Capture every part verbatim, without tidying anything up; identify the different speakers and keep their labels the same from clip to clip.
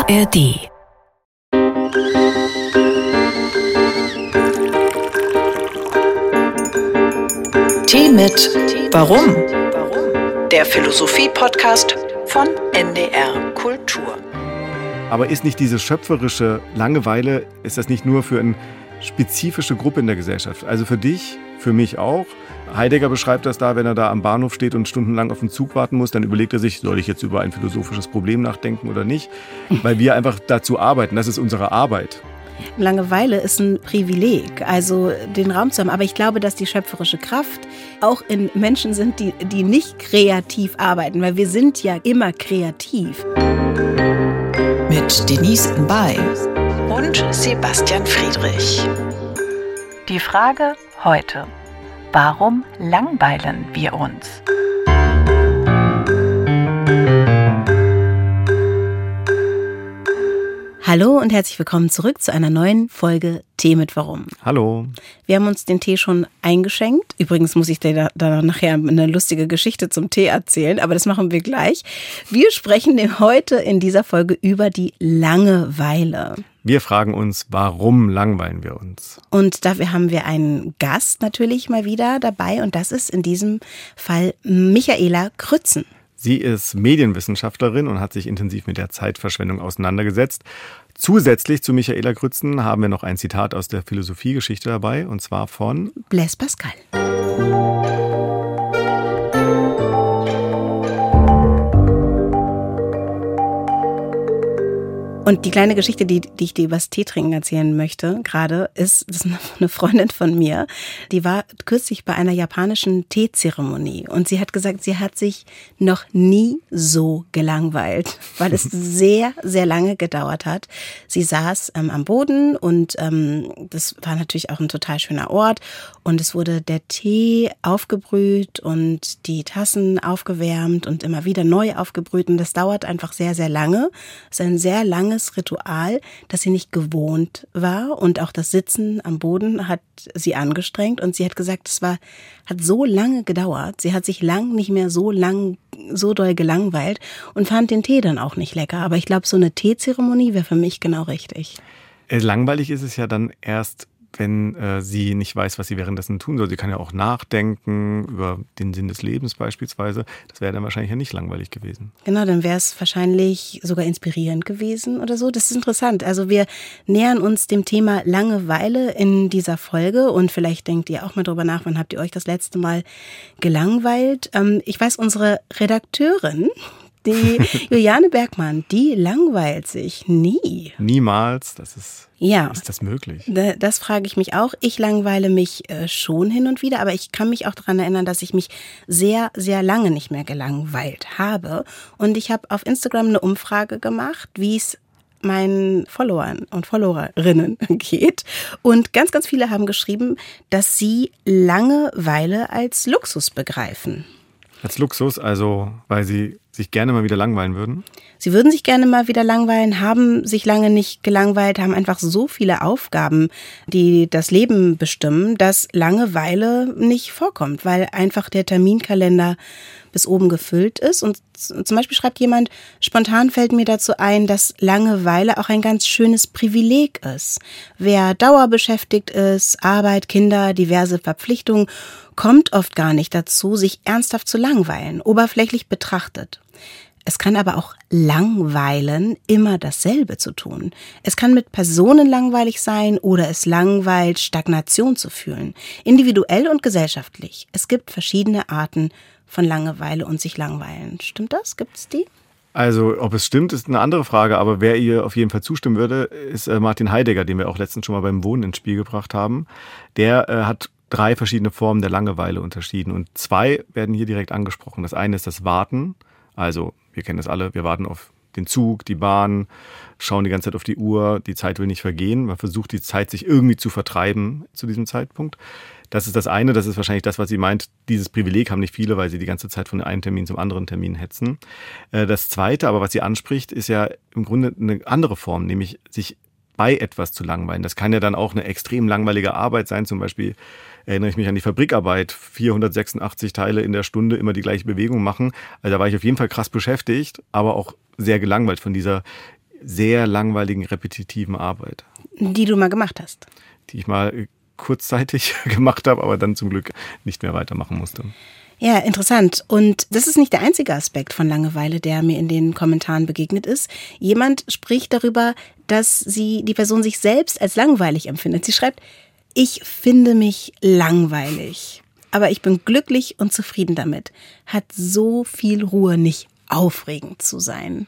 Speaker 1: A R D. Tee mit Warum? Der Philosophie-Podcast von N D R Kultur.
Speaker 2: Aber ist nicht diese schöpferische Langeweile, ist das nicht nur für eine spezifische Gruppe in der Gesellschaft? Also für dich, für mich auch. Heidegger beschreibt das da, wenn er da am Bahnhof steht und stundenlang auf den Zug warten muss, dann überlegt er sich, soll ich jetzt über ein philosophisches Problem nachdenken oder nicht? Weil wir einfach dazu arbeiten, das ist unsere Arbeit.
Speaker 3: Langeweile ist ein Privileg, also den Raum zu haben. Aber ich glaube, dass die schöpferische Kraft auch in Menschen sind, die, die nicht kreativ arbeiten, weil wir sind ja immer kreativ.
Speaker 1: Mit Denise Mbay und Sebastian Friedrich. Die Frage heute: Warum langweilen wir uns?
Speaker 3: Hallo und herzlich willkommen zurück zu einer neuen Folge Tee mit Warum.
Speaker 2: Hallo.
Speaker 3: Wir haben uns den Tee schon eingeschenkt. Übrigens muss ich dir da, da nachher eine lustige Geschichte zum Tee erzählen, aber das machen wir gleich. Wir sprechen heute in dieser Folge über die Langeweile.
Speaker 2: Wir fragen uns, warum langweilen wir uns?
Speaker 3: Und dafür haben wir einen Gast natürlich mal wieder dabei und das ist in diesem Fall Michaela Krützen.
Speaker 2: Sie ist Medienwissenschaftlerin und hat sich intensiv mit der Zeitverschwendung auseinandergesetzt. Zusätzlich zu Michaela Krützen haben wir noch ein Zitat aus der Philosophiegeschichte dabei, und zwar von
Speaker 3: Blaise Pascal. Und die kleine Geschichte, die, die ich dir übers Teetrinken erzählen möchte, gerade, ist, das ist eine Freundin von mir, die war kürzlich bei einer japanischen Teezeremonie und sie hat gesagt, sie hat sich noch nie so gelangweilt, weil es sehr, sehr lange gedauert hat. Sie saß ähm, am Boden und ähm, das war natürlich auch ein total schöner Ort und es wurde der Tee aufgebrüht und die Tassen aufgewärmt und immer wieder neu aufgebrüht und das dauert einfach sehr, sehr lange. Es ist ein sehr langes Ritual, das sie nicht gewohnt war und auch das Sitzen am Boden hat sie angestrengt und sie hat gesagt, es war, hat so lange gedauert, sie hat sich lang nicht mehr so lang, so doll gelangweilt und fand den Tee dann auch nicht lecker, aber ich glaube, so eine Teezeremonie wäre für mich genau richtig.
Speaker 2: Langweilig ist es ja dann erst, wenn äh, sie nicht weiß, was sie währenddessen tun soll. Sie kann ja auch nachdenken über den Sinn des Lebens beispielsweise. Das wäre dann wahrscheinlich ja nicht langweilig gewesen.
Speaker 3: Genau, dann wäre es wahrscheinlich sogar inspirierend gewesen oder so. Das ist interessant. Also wir nähern uns dem Thema Langeweile in dieser Folge und vielleicht denkt ihr auch mal drüber nach, wann habt ihr euch das letzte Mal gelangweilt? Ähm, ich weiß, unsere Redakteurin, die Juliane Bergmann, die langweilt sich nie.
Speaker 2: Niemals, das ist,
Speaker 3: ja.
Speaker 2: Ist das möglich?
Speaker 3: Das frage ich mich auch. Ich langweile mich äh, schon hin und wieder, aber ich kann mich auch daran erinnern, dass ich mich sehr, sehr lange nicht mehr gelangweilt habe. Und ich habe auf Instagram eine Umfrage gemacht, wie es meinen Followern und Followerinnen geht. Und ganz, ganz viele haben geschrieben, dass sie Langeweile als Luxus begreifen.
Speaker 2: Als Luxus, also weil sie sich gerne mal wieder langweilen würden?
Speaker 3: Sie würden sich gerne mal wieder langweilen, haben sich lange nicht gelangweilt, haben einfach so viele Aufgaben, die das Leben bestimmen, dass Langeweile nicht vorkommt, weil einfach der Terminkalender bis oben gefüllt ist. Und zum Beispiel schreibt jemand, spontan fällt mir dazu ein, dass Langeweile auch ein ganz schönes Privileg ist. Wer dauerbeschäftigt ist, Arbeit, Kinder, diverse Verpflichtungen, kommt oft gar nicht dazu, sich ernsthaft zu langweilen, oberflächlich betrachtet. Es kann aber auch langweilen, immer dasselbe zu tun. Es kann mit Personen langweilig sein oder es langweilt, Stagnation zu fühlen. Individuell und gesellschaftlich. Es gibt verschiedene Arten von Langeweile und sich langweilen. Stimmt das? Gibt es die?
Speaker 2: Also, ob es stimmt, ist eine andere Frage, aber wer ihr auf jeden Fall zustimmen würde, ist Martin Heidegger, den wir auch letztens schon mal beim Wohnen ins Spiel gebracht haben. Der äh, hat drei verschiedene Formen der Langeweile unterschieden und zwei werden hier direkt angesprochen. Das eine ist das Warten, also wir kennen das alle, wir warten auf den Zug, die Bahn, schauen die ganze Zeit auf die Uhr, die Zeit will nicht vergehen, man versucht die Zeit sich irgendwie zu vertreiben zu diesem Zeitpunkt. Das ist das eine, das ist wahrscheinlich das, was sie meint, dieses Privileg haben nicht viele, weil sie die ganze Zeit von einem Termin zum anderen Termin hetzen. Das zweite, aber was sie anspricht, ist ja im Grunde eine andere Form, nämlich sich bei etwas zu langweilen. Das kann ja dann auch eine extrem langweilige Arbeit sein, zum Beispiel erinnere ich mich an die Fabrikarbeit, vierhundertsechsundachtzig Teile in der Stunde, immer die gleiche Bewegung machen. Also da war ich auf jeden Fall krass beschäftigt, aber auch sehr gelangweilt von dieser sehr langweiligen, repetitiven Arbeit.
Speaker 3: Die du mal gemacht hast?
Speaker 2: Die ich mal kurzzeitig gemacht habe, aber dann zum Glück nicht mehr weitermachen musste.
Speaker 3: Ja, interessant. Und das ist nicht der einzige Aspekt von Langeweile, der mir in den Kommentaren begegnet ist. Jemand spricht darüber, dass sie, die Person sich selbst als langweilig empfindet. Sie schreibt, ich finde mich langweilig, aber ich bin glücklich und zufrieden damit. Hat so viel Ruhe, nicht aufregend zu sein.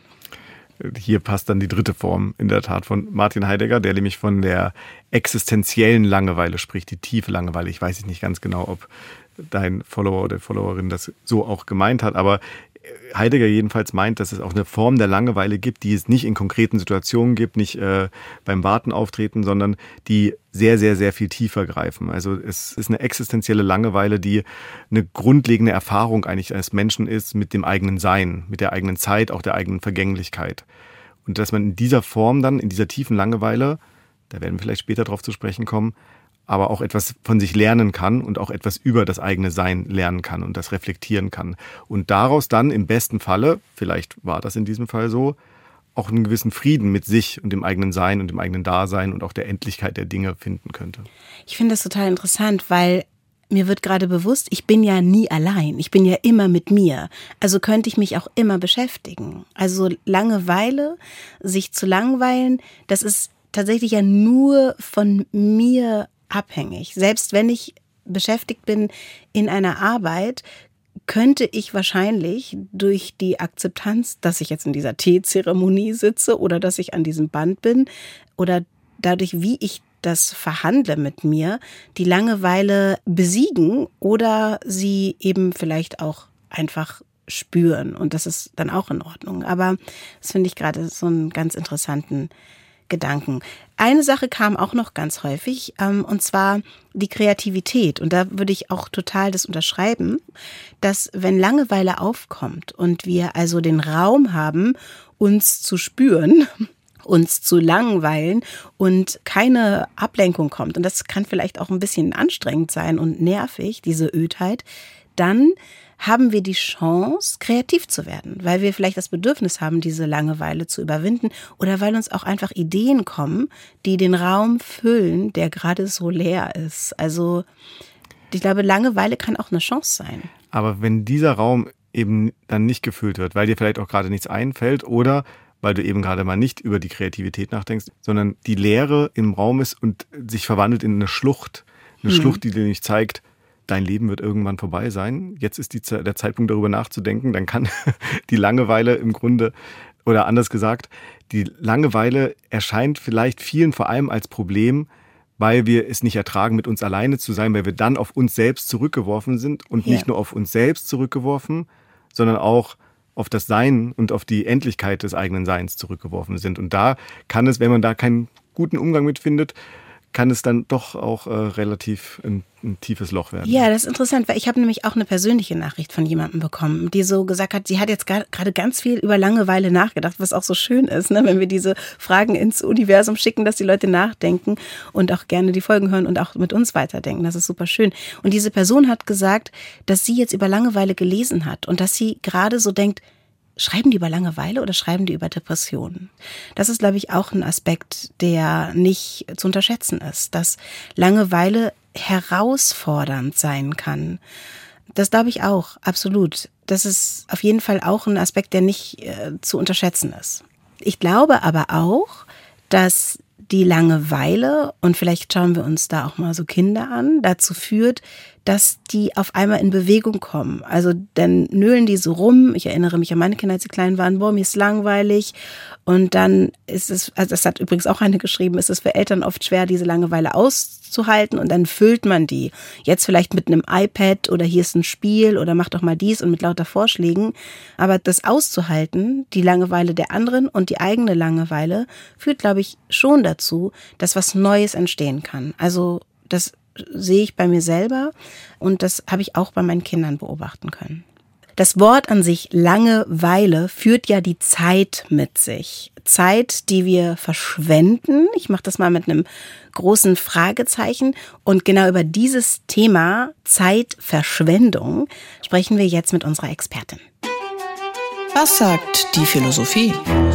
Speaker 2: Hier passt dann die dritte Form in der Tat von Martin Heidegger, der nämlich von der existenziellen Langeweile spricht, die tiefe Langeweile. Ich weiß nicht ganz genau, ob dein Follower oder Followerin das so auch gemeint hat, aber Heidegger jedenfalls meint, dass es auch eine Form der Langeweile gibt, die es nicht in konkreten Situationen gibt, nicht äh, beim Warten auftreten, sondern die sehr, sehr, sehr viel tiefer greifen. Also es ist eine existenzielle Langeweile, die eine grundlegende Erfahrung eigentlich als Menschen ist mit dem eigenen Sein, mit der eigenen Zeit, auch der eigenen Vergänglichkeit. Und dass man in dieser Form dann, in dieser tiefen Langeweile, da werden wir vielleicht später drauf zu sprechen kommen, aber auch etwas von sich lernen kann und auch etwas über das eigene Sein lernen kann und das reflektieren kann. Und daraus dann im besten Falle, vielleicht war das in diesem Fall so, auch einen gewissen Frieden mit sich und dem eigenen Sein und dem eigenen Dasein und auch der Endlichkeit der Dinge finden könnte.
Speaker 3: Ich finde das total interessant, weil mir wird gerade bewusst, ich bin ja nie allein. Ich bin ja immer mit mir. Also könnte ich mich auch immer beschäftigen. Also Langeweile, sich zu langweilen, das ist tatsächlich ja nur von mir abhängig. Selbst wenn ich beschäftigt bin in einer Arbeit, könnte ich wahrscheinlich durch die Akzeptanz, dass ich jetzt in dieser Teezeremonie sitze oder dass ich an diesem Band bin oder dadurch, wie ich das verhandle mit mir, die Langeweile besiegen oder sie eben vielleicht auch einfach spüren. Und das ist dann auch in Ordnung. Aber das finde ich gerade so einen ganz interessanten Gedanken. Eine Sache kam auch noch ganz häufig, ähm, und zwar die Kreativität. Und da würde ich auch total das unterschreiben, dass wenn Langeweile aufkommt und wir also den Raum haben, uns zu spüren, uns zu langweilen und keine Ablenkung kommt, und das kann vielleicht auch ein bisschen anstrengend sein und nervig, diese Ödheit, dann haben wir die Chance, kreativ zu werden, weil wir vielleicht das Bedürfnis haben, diese Langeweile zu überwinden oder weil uns auch einfach Ideen kommen, die den Raum füllen, der gerade so leer ist. Also ich glaube, Langeweile kann auch eine Chance sein.
Speaker 2: Aber wenn dieser Raum eben dann nicht gefüllt wird, weil dir vielleicht auch gerade nichts einfällt oder weil du eben gerade mal nicht über die Kreativität nachdenkst, sondern die Leere im Raum ist und sich verwandelt in eine Schlucht, eine hm. Schlucht, die dir nicht zeigt, dein Leben wird irgendwann vorbei sein. Jetzt ist die, der Zeitpunkt, darüber nachzudenken. Dann kann die Langeweile im Grunde, oder anders gesagt, die Langeweile erscheint vielleicht vielen vor allem als Problem, weil wir es nicht ertragen, mit uns alleine zu sein, weil wir dann auf uns selbst zurückgeworfen sind und ja. nicht nur auf uns selbst zurückgeworfen, sondern auch auf das Sein und auf die Endlichkeit des eigenen Seins zurückgeworfen sind. Und da kann es, wenn man da keinen guten Umgang mit findet, kann es dann doch auch äh, relativ ein, ein tiefes Loch werden.
Speaker 3: Ja, das ist interessant, weil ich habe nämlich auch eine persönliche Nachricht von jemandem bekommen, die so gesagt hat, sie hat jetzt gerade ganz viel über Langeweile nachgedacht, was auch so schön ist, ne? Wenn wir diese Fragen ins Universum schicken, dass die Leute nachdenken und auch gerne die Folgen hören und auch mit uns weiterdenken. Das ist super schön. Und diese Person hat gesagt, dass sie jetzt über Langeweile gelesen hat und dass sie gerade so denkt, schreiben die über Langeweile oder schreiben die über Depressionen? Das ist, glaube ich, auch ein Aspekt, der nicht zu unterschätzen ist, dass Langeweile herausfordernd sein kann. Das glaube ich auch, absolut. Das ist auf jeden Fall auch ein Aspekt, der nicht äh, zu unterschätzen ist. Ich glaube aber auch, dass die Langeweile, und vielleicht schauen wir uns da auch mal so Kinder an, dazu führt, dass die auf einmal in Bewegung kommen. Also dann nölen die so rum. Ich erinnere mich an meine Kinder, als sie klein waren. Boah, mir ist langweilig. Und dann ist es, also das hat übrigens auch eine geschrieben, ist es für Eltern oft schwer, diese Langeweile auszuhalten. Und dann füllt man die. Jetzt vielleicht mit einem iPad oder hier ist ein Spiel oder mach doch mal dies und mit lauter Vorschlägen. Aber das auszuhalten, die Langeweile der anderen und die eigene Langeweile, führt, glaube ich, schon dazu, dass was Neues entstehen kann. Also das sehe ich bei mir selber und das habe ich auch bei meinen Kindern beobachten können. Das Wort an sich Langeweile führt ja die Zeit mit sich. Zeit, die wir verschwenden. Ich mache das mal mit einem großen Fragezeichen. Und genau über dieses Thema Zeitverschwendung sprechen wir jetzt mit unserer Expertin.
Speaker 1: Was sagt die Philosophie? Philosophie.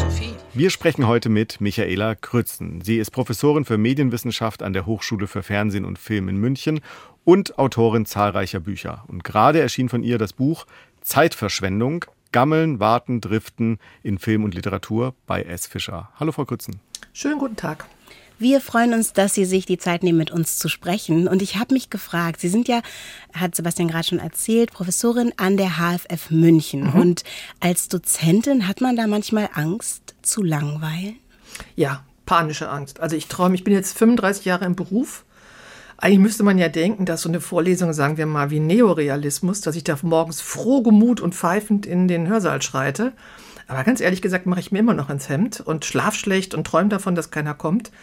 Speaker 2: Wir sprechen heute mit Michaela Krützen. Sie ist Professorin für Medienwissenschaft an der Hochschule für Fernsehen und Film in München und Autorin zahlreicher Bücher. Und gerade erschien von ihr das Buch Zeitverschwendung, Gammeln, Warten, Driften in Film und Literatur bei S. Fischer. Hallo Frau Krützen.
Speaker 4: Schönen guten Tag.
Speaker 3: Wir freuen uns, dass Sie sich die Zeit nehmen, mit uns zu sprechen. Und ich habe mich gefragt, Sie sind ja, hat Sebastian gerade schon erzählt, Professorin an der H F F München. Mhm. Und als Dozentin hat man da manchmal Angst zu langweilen?
Speaker 4: Ja, panische Angst. Also ich träume, ich bin jetzt fünfunddreißig Jahre im Beruf. Eigentlich müsste man ja denken, dass so eine Vorlesung, sagen wir mal, wie Neorealismus, dass ich da morgens frohgemut und pfeifend in den Hörsaal schreite. Aber ganz ehrlich gesagt mache ich mir immer noch ins Hemd und schlaf schlecht und träume davon, dass keiner kommt.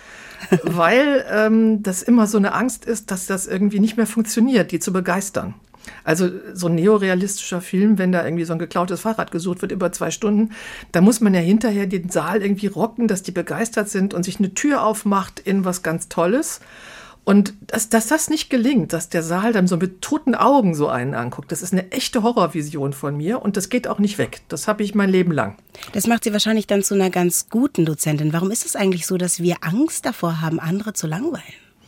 Speaker 4: Weil ähm, das immer so eine Angst ist, dass das irgendwie nicht mehr funktioniert, die zu begeistern. Also so ein neorealistischer Film, wenn da irgendwie so ein geklautes Fahrrad gesucht wird über zwei Stunden, da muss man ja hinterher den Saal irgendwie rocken, dass die begeistert sind und sich eine Tür aufmacht in was ganz Tolles. Und dass, dass das nicht gelingt, dass der Saal dann so mit toten Augen so einen anguckt, das ist eine echte Horrorvision von mir und das geht auch nicht weg. Das habe ich mein Leben lang.
Speaker 3: Das macht Sie wahrscheinlich dann zu einer ganz guten Dozentin. Warum ist es eigentlich so, dass wir Angst davor haben, andere zu langweilen?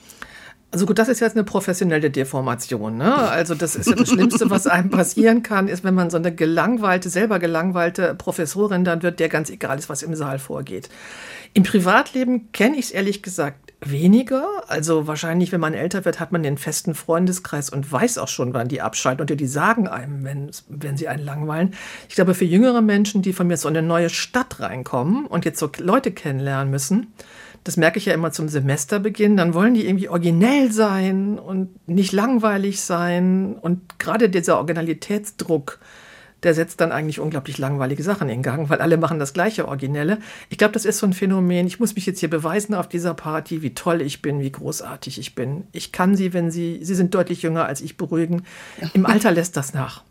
Speaker 4: Also gut, das ist jetzt eine professionelle Deformation, ne? Also das ist ja das Schlimmste, was einem passieren kann, ist, wenn man so eine gelangweilte, selber gelangweilte Professorin dann wird, der ganz egal ist, was im Saal vorgeht. Im Privatleben kenne ich es ehrlich gesagt weniger. Also wahrscheinlich, wenn man älter wird, hat man den festen Freundeskreis und weiß auch schon, wann die abschalten. Und die sagen einem, wenn, wenn sie einen langweilen. Ich glaube, für jüngere Menschen, die von mir so in eine neue Stadt reinkommen und jetzt so Leute kennenlernen müssen, das merke ich ja immer zum Semesterbeginn, dann wollen die irgendwie originell sein und nicht langweilig sein. Und gerade dieser Originalitätsdruck, der setzt dann eigentlich unglaublich langweilige Sachen in Gang, weil alle machen das gleiche Originelle. Ich glaube, das ist so ein Phänomen. Ich muss mich jetzt hier beweisen auf dieser Party, wie toll ich bin, wie großartig ich bin. Ich kann Sie, wenn Sie, Sie sind deutlich jünger als ich, beruhigen. Im Alter lässt das nach.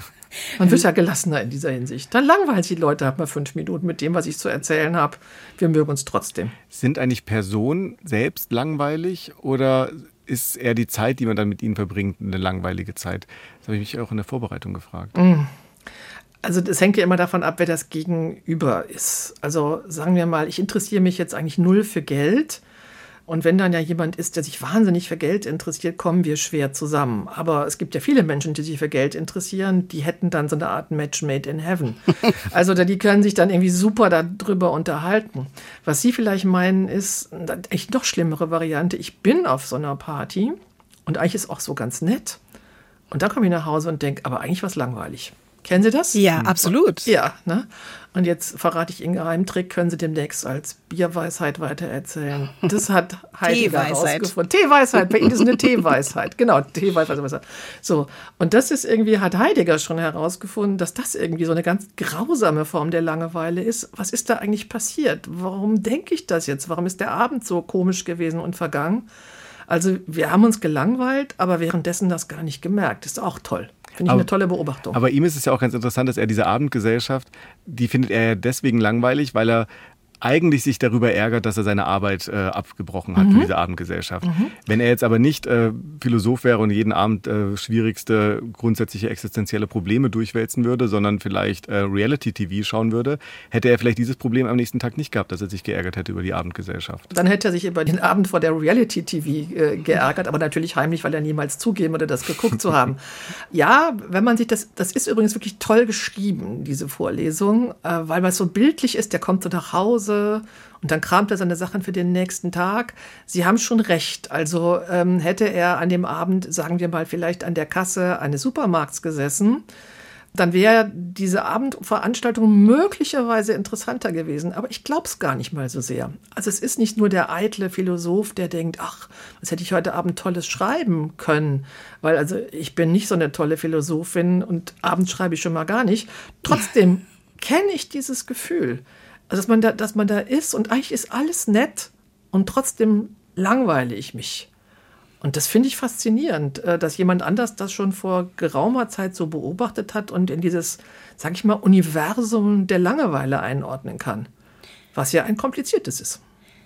Speaker 4: Man wird ja gelassener in dieser Hinsicht. Dann langweilen sich die Leute halt mal fünf Minuten mit dem, was ich zu erzählen habe. Wir mögen uns trotzdem.
Speaker 2: Sind eigentlich Personen selbst langweilig oder ist eher die Zeit, die man dann mit ihnen verbringt, eine langweilige Zeit? Das habe ich mich auch in der Vorbereitung gefragt.
Speaker 4: Mm. Also das hängt ja immer davon ab, wer das Gegenüber ist. Also sagen wir mal, ich interessiere mich jetzt eigentlich null für Geld. Und wenn dann ja jemand ist, der sich wahnsinnig für Geld interessiert, kommen wir schwer zusammen. Aber es gibt ja viele Menschen, die sich für Geld interessieren, die hätten dann so eine Art Match made in heaven. Also die können sich dann irgendwie super darüber unterhalten. Was Sie vielleicht meinen, ist eine echt noch schlimmere Variante. Ich bin auf so einer Party und eigentlich ist auch so ganz nett. Und dann komme ich nach Hause und denke, aber eigentlich war es langweilig. Kennen Sie das?
Speaker 3: Ja, absolut.
Speaker 4: Ja, ne? Und jetzt verrate ich Ihnen einen Geheimtrick, können Sie demnächst als Bierweisheit weitererzählen. Das hat Heidegger herausgefunden. Teeweisheit, bei Ihnen ist eine Teeweisheit. Genau, Teeweisheit. So, und das ist irgendwie, hat Heidegger schon herausgefunden, dass das irgendwie so eine ganz grausame Form der Langeweile ist. Was ist da eigentlich passiert? Warum denke ich das jetzt? Warum ist der Abend so komisch gewesen und vergangen? Also wir haben uns gelangweilt, aber währenddessen das gar nicht gemerkt. Das ist auch toll. Finde ich aber eine tolle Beobachtung.
Speaker 2: Aber ihm ist es ja auch ganz interessant, dass er diese Abendgesellschaft, die findet er ja deswegen langweilig, weil er eigentlich sich darüber ärgert, dass er seine Arbeit äh, abgebrochen hat, mhm. für diese Abendgesellschaft. Mhm. Wenn er jetzt aber nicht äh, Philosoph wäre und jeden Abend äh, schwierigste grundsätzliche existenzielle Probleme durchwälzen würde, sondern vielleicht äh, Reality-T V schauen würde, hätte er vielleicht dieses Problem am nächsten Tag nicht gehabt, dass er sich geärgert hätte über die Abendgesellschaft.
Speaker 4: Dann hätte er sich über den Abend vor der Reality-T V äh, geärgert, aber natürlich heimlich, weil er niemals zugeben würde, das geguckt zu haben. Ja, wenn man sich das, das ist übrigens wirklich toll geschrieben, diese Vorlesung, äh, weil man so bildlich ist, der kommt so nach Hause und dann kramt er seine Sachen für den nächsten Tag. Sie haben schon recht. Also ähm, hätte er an dem Abend, sagen wir mal, vielleicht an der Kasse eines Supermarkts gesessen, dann wäre diese Abendveranstaltung möglicherweise interessanter gewesen. Aber ich glaube es gar nicht mal so sehr. Also es ist nicht nur der eitle Philosoph, der denkt, ach, was hätte ich heute Abend Tolles schreiben können. Weil also ich bin nicht so eine tolle Philosophin und abends schreibe ich schon mal gar nicht. Trotzdem kenne ich dieses Gefühl. Also dass man da, dass man da ist und eigentlich ist alles nett und trotzdem langweile ich mich. Und das finde ich faszinierend, dass jemand anders das schon vor geraumer Zeit so beobachtet hat und in dieses, sag ich mal, Universum der Langeweile einordnen kann. Was ja ein kompliziertes ist.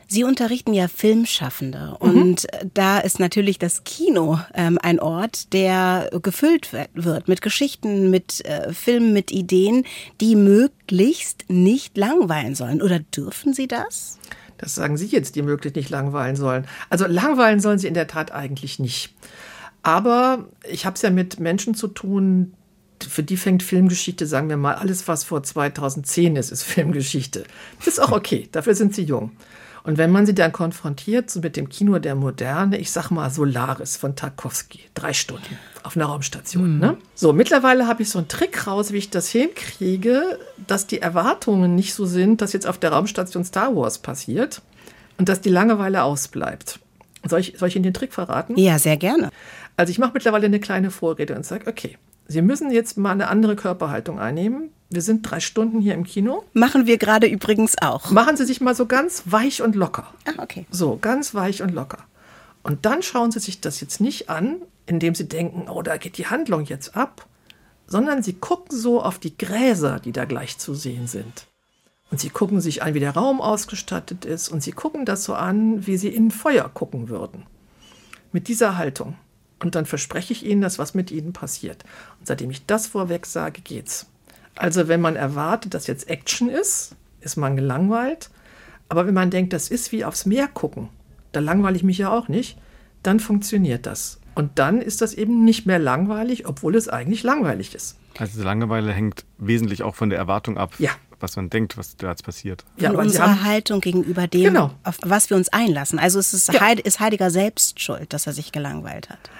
Speaker 3: Sie unterrichten ja Filmschaffende und mhm. da ist natürlich das Kino ähm, ein Ort, der gefüllt wird mit Geschichten, mit äh, Filmen, mit Ideen, die möglichst nicht langweilen sollen. Oder dürfen Sie das?
Speaker 4: Das sagen Sie jetzt, die möglichst nicht langweilen sollen. Also langweilen sollen sie in der Tat eigentlich nicht. Aber ich habe es ja mit Menschen zu tun, für die fängt Filmgeschichte, sagen wir mal, alles, was vor zweitausendzehn ist, ist Filmgeschichte. Das ist auch okay, dafür sind sie jung. Und wenn man sie dann konfrontiert so mit dem Kino der Moderne, ich sag mal Solaris von Tarkovsky, drei Stunden auf einer Raumstation. Mhm. Ne? So, mittlerweile habe ich so einen Trick raus, wie ich das hinkriege, dass die Erwartungen nicht so sind, dass jetzt auf der Raumstation Star Wars passiert und dass die Langeweile ausbleibt. Soll ich, soll ich Ihnen den Trick verraten?
Speaker 3: Ja, sehr gerne.
Speaker 4: Also ich mache mittlerweile eine kleine Vorrede und sage, okay, Sie müssen jetzt mal eine andere Körperhaltung einnehmen. Wir sind drei Stunden hier im Kino.
Speaker 3: Machen wir gerade übrigens auch.
Speaker 4: Machen Sie sich mal so ganz weich und locker.
Speaker 3: Ah, okay.
Speaker 4: So, ganz weich und locker. Und dann schauen Sie sich das jetzt nicht an, indem Sie denken, oh, da geht die Handlung jetzt ab, sondern Sie gucken so auf die Gräser, die da gleich zu sehen sind. Und Sie gucken sich an, wie der Raum ausgestattet ist. Und Sie gucken das so an, wie Sie in ein Feuer gucken würden. Mit dieser Haltung. Und dann verspreche ich Ihnen, dass was mit Ihnen passiert. Und seitdem ich das vorweg sage, geht's. Also wenn man erwartet, dass jetzt Action ist, ist man gelangweilt. Aber wenn man denkt, das ist wie aufs Meer gucken, da langweile ich mich ja auch nicht, dann funktioniert das. Und dann ist das eben nicht mehr langweilig, obwohl es eigentlich langweilig ist.
Speaker 2: Also Langeweile hängt wesentlich auch von der Erwartung ab,
Speaker 4: ja.
Speaker 2: was man denkt, was da jetzt passiert.
Speaker 3: Von
Speaker 4: ja,
Speaker 3: unserer haben, Haltung gegenüber dem,
Speaker 4: genau.
Speaker 3: auf was wir uns einlassen. Also es ist,
Speaker 4: ja.
Speaker 3: Heide, ist Heidegger selbst schuld, dass er sich gelangweilt hat.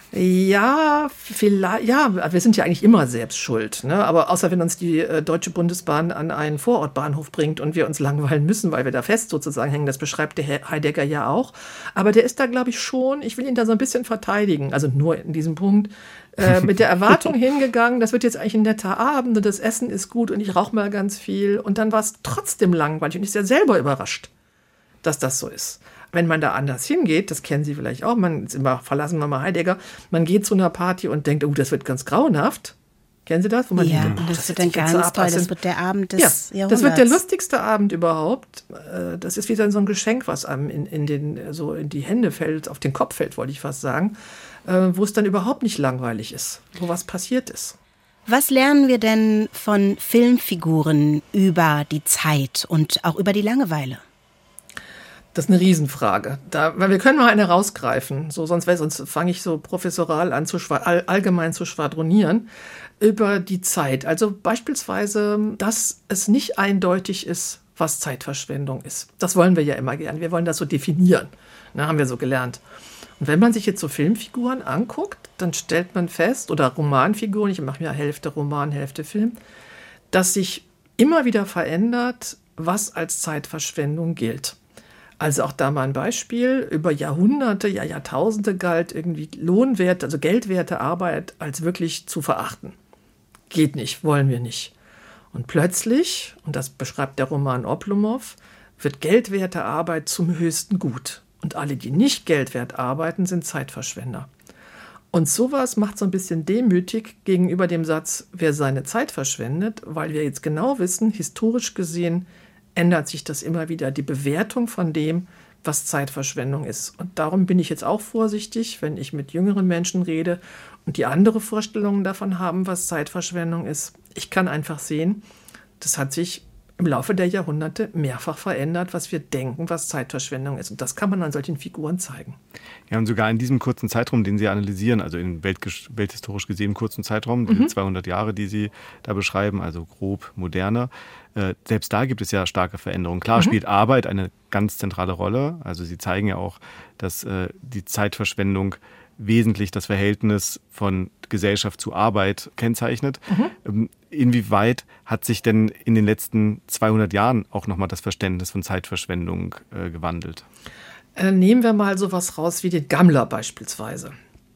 Speaker 4: Ja, vielleicht, ja, wir sind ja eigentlich immer selbst schuld, ne? Aber außer wenn uns die äh, Deutsche Bundesbahn an einen Vorortbahnhof bringt und wir uns langweilen müssen, weil wir da fest sozusagen hängen, das beschreibt der Heidegger ja auch. Aber der ist da, glaube ich, schon, ich will ihn da so ein bisschen verteidigen, also nur in diesem Punkt, äh, mit der Erwartung hingegangen, das wird jetzt eigentlich ein netter Abend und das Essen ist gut und ich rauche mal ganz viel. Und dann war es trotzdem langweilig und ich bin ja selber überrascht, dass das so ist. Wenn man da anders hingeht, das kennen Sie vielleicht auch, man ist immer, verlassen wir mal Heidegger, man geht zu einer Party und denkt, oh, das wird ganz grauenhaft. Kennen Sie das? Wo man
Speaker 3: ja,
Speaker 4: denkt, oh,
Speaker 3: das,
Speaker 4: das
Speaker 3: wird dann ganz
Speaker 4: ab,
Speaker 3: toll, das wird der Abend des
Speaker 4: ja,
Speaker 3: Jahrhunderts.
Speaker 4: Das wird der lustigste Abend überhaupt. Das ist wieder so ein Geschenk, was einem in, in, den, so in die Hände fällt, auf den Kopf fällt, wollte ich fast sagen, wo es dann überhaupt nicht langweilig ist, wo was passiert ist.
Speaker 3: Was lernen wir denn von Filmfiguren über die Zeit und auch über die Langeweile?
Speaker 4: Das ist eine Riesenfrage. Da, weil wir können mal eine rausgreifen, so, sonst, sonst fange ich so professoral an, zu all, allgemein zu schwadronieren, über die Zeit. Also beispielsweise, dass es nicht eindeutig ist, was Zeitverschwendung ist. Das wollen wir ja immer gern. Wir wollen das so definieren. Ne, haben wir so gelernt. Und wenn man sich jetzt so Filmfiguren anguckt, dann stellt man fest, oder Romanfiguren, ich mache mir Hälfte Roman, Hälfte Film, dass sich immer wieder verändert, was als Zeitverschwendung gilt. Also auch da mal ein Beispiel. Über Jahrhunderte, ja Jahrtausende galt irgendwie Lohnwert, also geldwerte Arbeit als wirklich zu verachten. Geht nicht, wollen wir nicht. Und plötzlich, und das beschreibt der Roman Oblomov, wird geldwerte Arbeit zum höchsten Gut. Und alle, die nicht geldwert arbeiten, sind Zeitverschwender. Und sowas macht so ein bisschen demütig gegenüber dem Satz, wer seine Zeit verschwendet, weil wir jetzt genau wissen, historisch gesehen, ändert sich das immer wieder, die Bewertung von dem, was Zeitverschwendung ist. Und darum bin ich jetzt auch vorsichtig, wenn ich mit jüngeren Menschen rede und die andere Vorstellungen davon haben, was Zeitverschwendung ist. Ich kann einfach sehen, das hat sich im Laufe der Jahrhunderte mehrfach verändert, was wir denken, was Zeitverschwendung ist. Und das kann man an solchen Figuren zeigen.
Speaker 2: Ja, und sogar in diesem kurzen Zeitraum, den Sie analysieren, also in weltges- welthistorisch gesehen kurzen Zeitraum, mhm. die zweihundert Jahre, die Sie da beschreiben, also grob moderner, äh, selbst da gibt es ja starke Veränderungen. Klar mhm. spielt Arbeit eine ganz zentrale Rolle. Also Sie zeigen ja auch, dass äh, die Zeitverschwendung wesentlich das Verhältnis von Gesellschaft zu Arbeit kennzeichnet. Mhm. Inwieweit hat sich denn in den letzten zweihundert Jahren auch nochmal das Verständnis von Zeitverschwendung äh, gewandelt?
Speaker 4: Äh, nehmen wir mal sowas raus wie den Gammler beispielsweise,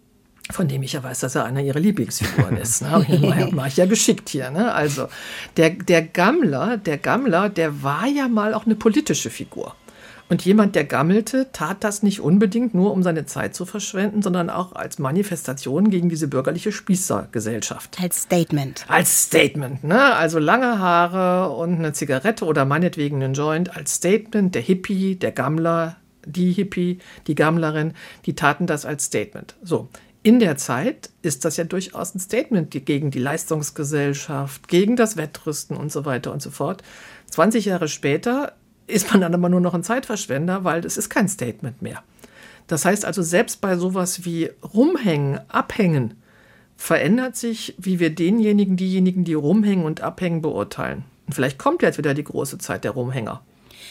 Speaker 4: von dem ich ja weiß, dass er einer ihrer Lieblingsfiguren ist. Ne? Mache ich ja geschickt hier. Ne? Also der, der Gammler, der Gammler, der war ja mal auch eine politische Figur. Und jemand, der gammelte, tat das nicht unbedingt nur, um seine Zeit zu verschwenden, sondern auch als Manifestation gegen diese bürgerliche Spießergesellschaft.
Speaker 3: Als Statement.
Speaker 4: Als Statement, ne? Also lange Haare und eine Zigarette oder meinetwegen einen Joint als Statement. Der Hippie, der Gammler, die Hippie, die Gammlerin, die taten das als Statement. So. In der Zeit ist das ja durchaus ein Statement gegen die Leistungsgesellschaft, gegen das Wettrüsten und so weiter und so fort. zwanzig Jahre später ist man dann aber nur noch ein Zeitverschwender, weil es ist kein Statement mehr. Das heißt also, selbst bei sowas wie Rumhängen, Abhängen, verändert sich, wie wir denjenigen, diejenigen, die rumhängen und abhängen, beurteilen. Und vielleicht kommt jetzt wieder die große Zeit der Rumhänger.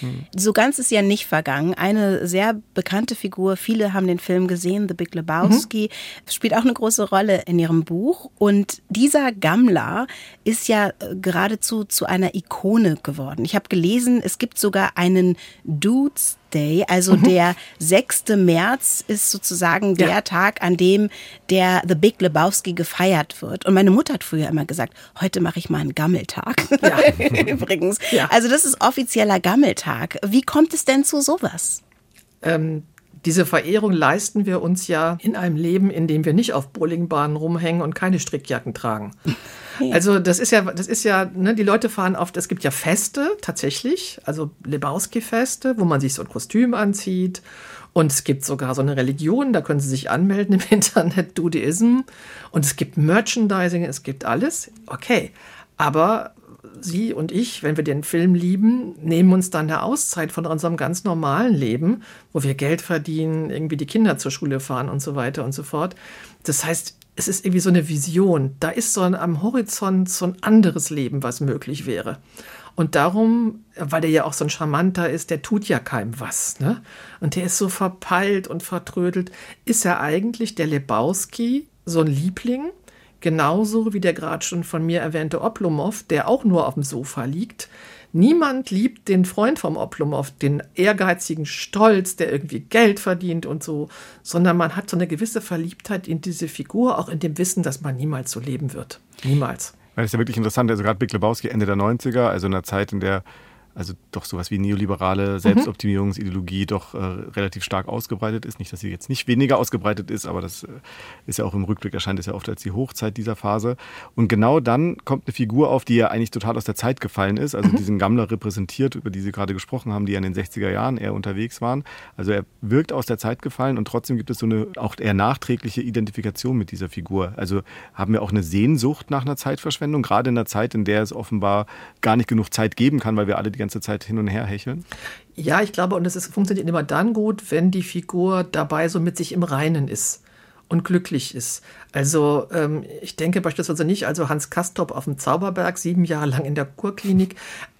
Speaker 3: So ganz ist ja nicht vergangen. Eine sehr bekannte Figur, viele haben den Film gesehen, The Big Lebowski, mhm. spielt auch eine große Rolle in ihrem Buch. Und dieser Gammler ist ja geradezu zu einer Ikone geworden. Ich habe gelesen, es gibt sogar einen Dudes Day, also mhm. der sechste März ist sozusagen der ja. Tag, an dem der The Big Lebowski gefeiert wird. Und meine Mutter hat früher immer gesagt, heute mache ich mal einen Gammeltag. Ja. Übrigens. Ja. Also das ist offizieller Gammeltag. Wie kommt es denn zu sowas?
Speaker 4: Ähm, diese Verehrung leisten wir uns ja in einem Leben, in dem wir nicht auf Bowlingbahnen rumhängen und keine Strickjacken tragen. Ja. Also das ist ja, das ist ja, ne, die Leute fahren oft, es gibt ja Feste tatsächlich, also Lebowski-Feste, wo man sich so ein Kostüm anzieht. Und es gibt sogar so eine Religion, da können Sie sich anmelden im Internet, Dudeism. Und es gibt Merchandising, es gibt alles. Okay, aber Sie und ich, wenn wir den Film lieben, nehmen uns dann eine Auszeit von unserem ganz normalen Leben, wo wir Geld verdienen, irgendwie die Kinder zur Schule fahren und so weiter und so fort. Das heißt, es ist irgendwie so eine Vision. Da ist so ein, am Horizont so ein anderes Leben, was möglich wäre. Und darum, weil der ja auch so ein Charmanter ist, der tut ja keinem was, ne? Und der ist so verpeilt und vertrödelt, ist er eigentlich der Lebowski, so ein Liebling, genauso wie der gerade schon von mir erwähnte Oblomov, der auch nur auf dem Sofa liegt. Niemand liebt den Freund vom Oblomov, den ehrgeizigen Stolz, der irgendwie Geld verdient und so, sondern man hat so eine gewisse Verliebtheit in diese Figur, auch in dem Wissen, dass man niemals so leben wird. Niemals.
Speaker 2: Das ist ja wirklich interessant, also gerade Big Lebowski Ende der neunziger, also in einer Zeit, in der also doch sowas wie neoliberale Selbstoptimierungsideologie doch äh, relativ stark ausgebreitet ist. Nicht, dass sie jetzt nicht weniger ausgebreitet ist, aber das äh, ist ja auch im Rückblick, erscheint es ja oft als die Hochzeit dieser Phase. Und genau dann kommt eine Figur auf, die ja eigentlich total aus der Zeit gefallen ist, also mhm. diesen Gammler repräsentiert, über die Sie gerade gesprochen haben, die ja in den sechziger Jahren eher unterwegs waren. Also er wirkt aus der Zeit gefallen und trotzdem gibt es so eine auch eher nachträgliche Identifikation mit dieser Figur. Also haben wir auch eine Sehnsucht nach einer Zeitverschwendung, gerade in einer Zeit, in der es offenbar gar nicht genug Zeit geben kann, weil wir alle die ganze Zeit hin und her hecheln?
Speaker 4: Ja, ich glaube, und es ist, funktioniert immer dann gut, wenn die Figur dabei so mit sich im Reinen ist und glücklich ist. Also ähm, ich denke beispielsweise nicht, also Hans Castorp auf dem Zauberberg, sieben Jahre lang in der Kurklinik.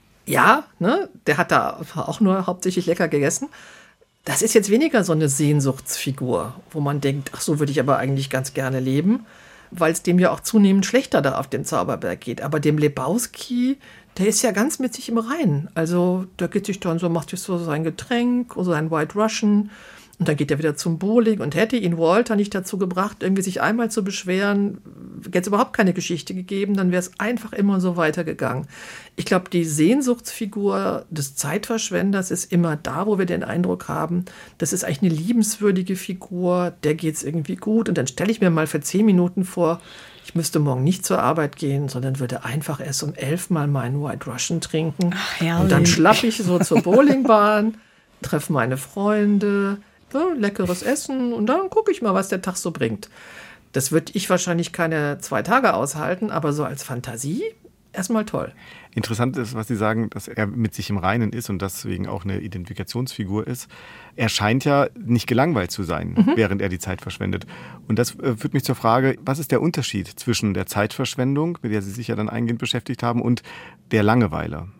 Speaker 4: Ja, ne, der hat da auch nur hauptsächlich lecker gegessen. Das ist jetzt weniger so eine Sehnsuchtsfigur, wo man denkt, ach, so würde ich aber eigentlich ganz gerne leben, weil es dem ja auch zunehmend schlechter da auf dem Zauberberg geht. Aber dem Lebowski, der ist ja ganz mit sich im Reinen. Also der geht sich dann so, macht sich so sein Getränk oder sein White Russian und dann geht er wieder zum Bowling und hätte ihn Walter nicht dazu gebracht, irgendwie sich einmal zu beschweren, hätte es überhaupt keine Geschichte gegeben, dann wäre es einfach immer so weitergegangen. Ich glaube, die Sehnsuchtsfigur des Zeitverschwenders ist immer da, wo wir den Eindruck haben, das ist eigentlich eine liebenswürdige Figur, der geht es irgendwie gut und dann stelle ich mir mal für zehn Minuten vor, ich müsste morgen nicht zur Arbeit gehen, sondern würde einfach erst um elf mal meinen White Russian trinken. Ach, ja, und dann schlapp ich so zur Bowlingbahn, treffe meine Freunde, ja, leckeres Essen und dann gucke ich mal, was der Tag so bringt. Das würde ich wahrscheinlich keine zwei Tage aushalten, aber so als Fantasie erstmal toll.
Speaker 2: Interessant ist, was Sie sagen, dass er mit sich im Reinen ist und deswegen auch eine Identifikationsfigur ist. Er scheint ja nicht gelangweilt zu sein, mhm. während er die Zeit verschwendet. Und das führt mich zur Frage, was ist der Unterschied zwischen der Zeitverschwendung, mit der Sie sich ja dann eingehend beschäftigt haben, und der Langeweile?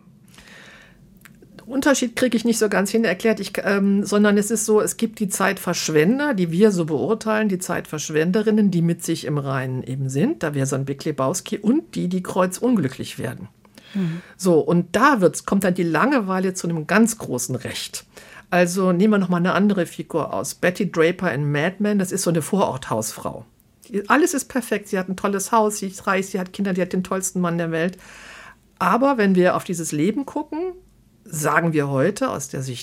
Speaker 4: Unterschied kriege ich nicht so ganz hin erklärt, ich, ähm, sondern es ist so, es gibt die Zeitverschwender, die wir so beurteilen, die Zeitverschwenderinnen, die mit sich im Reinen eben sind, da wäre so ein Big Lebowski, und die, die kreuzunglücklich werden. Mhm. So, und da wird's, kommt dann die Langeweile zu einem ganz großen Recht. Also nehmen wir noch mal eine andere Figur aus. Betty Draper in Mad Men, das ist so eine Vororthausfrau. Alles ist perfekt, sie hat ein tolles Haus, sie ist reich, sie hat Kinder, die hat den tollsten Mann der Welt. Aber wenn wir auf dieses Leben gucken, sagen wir heute aus der Sicht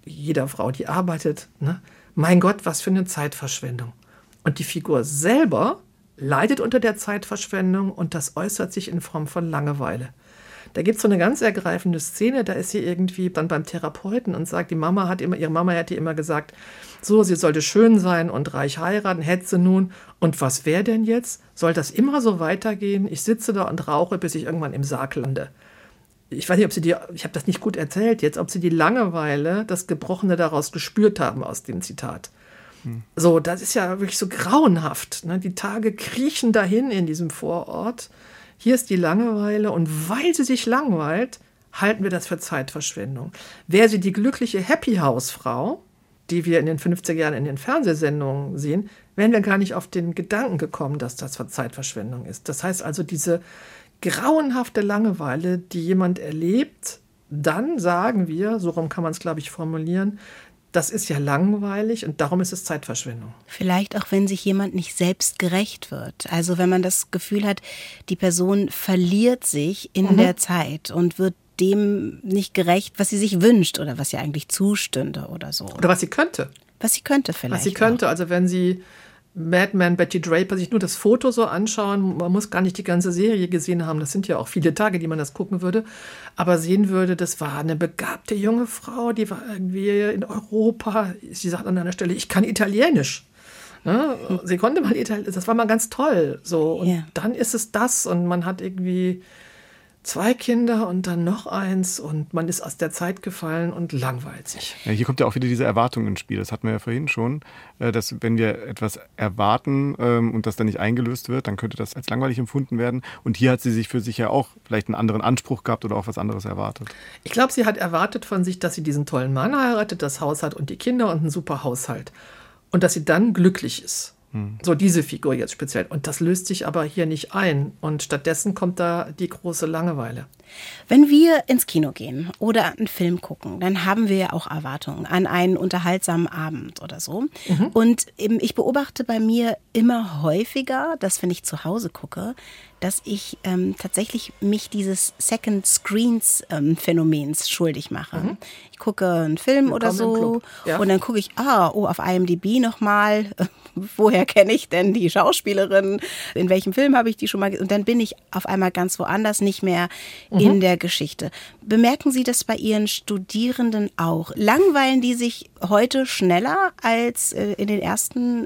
Speaker 4: jeder Frau, die arbeitet, ne? Mein Gott, was für eine Zeitverschwendung. Und die Figur selber leidet unter der Zeitverschwendung und das äußert sich in Form von Langeweile. Da gibt es so eine ganz ergreifende Szene, da ist sie irgendwie dann beim Therapeuten und sagt, die Mama hat immer, ihre Mama hätte immer gesagt, so, sie sollte schön sein und reich heiraten, hätte sie nun. Und was wäre denn jetzt? Soll das immer so weitergehen? Ich sitze da und rauche, bis ich irgendwann im Sarg lande. Ich weiß nicht, ob sie die, ich habe das nicht gut erzählt jetzt, ob sie die Langeweile, das Gebrochene daraus gespürt haben aus dem Zitat. Hm. So, das ist ja wirklich so grauenhaft. Ne? Die Tage kriechen dahin in diesem Vorort. Hier ist die Langeweile und weil sie sich langweilt, halten wir das für Zeitverschwendung. Wäre sie die glückliche Happy-House-Frau, die wir in den fünfziger Jahren in den Fernsehsendungen sehen, wären wir gar nicht auf den Gedanken gekommen, dass das für Zeitverschwendung ist. Das heißt also, diese grauenhafte Langeweile, die jemand erlebt, dann sagen wir, so rum kann man es, glaube ich, formulieren, das ist ja langweilig und darum ist es Zeitverschwendung.
Speaker 3: Vielleicht auch, wenn sich jemand nicht selbst gerecht wird. Also wenn man das Gefühl hat, die Person verliert sich in mhm. der Zeit und wird dem nicht gerecht, was sie sich wünscht oder was ihr eigentlich zustünde oder so.
Speaker 4: Oder was sie könnte.
Speaker 3: Was sie könnte vielleicht.
Speaker 4: Was sie könnte,
Speaker 3: auch.
Speaker 4: Also wenn sie Madman Betty Draper sich nur das Foto so anschauen, man muss gar nicht die ganze Serie gesehen haben, das sind ja auch viele Tage, die man das gucken würde, aber sehen würde, das war eine begabte junge Frau, die war irgendwie in Europa, sie sagt an einer Stelle, ich kann Italienisch. Ne? Sie konnte mal Italienisch, das war mal ganz toll. So. Und yeah. dann ist es das und man hat irgendwie zwei Kinder und dann noch eins und man ist aus der Zeit gefallen und langweilt sich.
Speaker 2: Ja, hier kommt ja auch wieder diese Erwartung ins Spiel. Das hatten wir ja vorhin schon, dass wenn wir etwas erwarten ähm, und das dann nicht eingelöst wird, dann könnte das als langweilig empfunden werden. Und hier hat sie sich für sich ja auch vielleicht einen anderen Anspruch gehabt oder auch was anderes erwartet.
Speaker 4: Ich glaube, sie hat erwartet von sich, dass sie diesen tollen Mann heiratet, das Haus hat und die Kinder und einen super Haushalt. Und dass sie dann glücklich ist. So diese Figur jetzt speziell. Und das löst sich aber hier nicht ein. Und stattdessen kommt da die große Langeweile.
Speaker 3: Wenn wir ins Kino gehen oder einen Film gucken, dann haben wir ja auch Erwartungen an einen unterhaltsamen Abend oder so. Mhm. Und eben, ich beobachte bei mir immer häufiger, dass wenn ich zu Hause gucke, dass ich ähm, tatsächlich mich dieses Second Screens ähm, Phänomens schuldig mache. Mhm. Ich gucke einen Film Willkommen oder so ja. und dann gucke ich, ah, oh, auf I M D B nochmal, woher kenne ich denn die Schauspielerin, in welchem Film habe ich die schon mal gesehen? Und dann bin ich auf einmal ganz woanders, nicht mehr mhm. in der Geschichte. Bemerken Sie das bei Ihren Studierenden auch? Langweilen die sich heute schneller als äh, in den ersten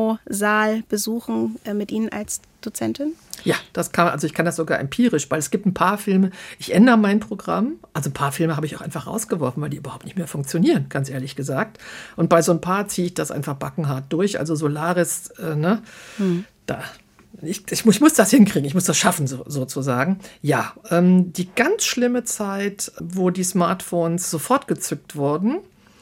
Speaker 3: Kinosaalbesuchen äh, mit Ihnen als Dozentin?
Speaker 4: Ja, das kann, also ich kann das sogar empirisch, weil es gibt ein paar Filme, ich ändere mein Programm, also ein paar Filme habe ich auch einfach rausgeworfen, weil die überhaupt nicht mehr funktionieren, ganz ehrlich gesagt. Und bei so ein paar ziehe ich das einfach backenhart durch, also Solaris, äh, ne, hm. da, ich, ich, ich muss das hinkriegen, ich muss das schaffen, so, sozusagen. Ja, ähm, die ganz schlimme Zeit, wo die Smartphones sofort gezückt wurden,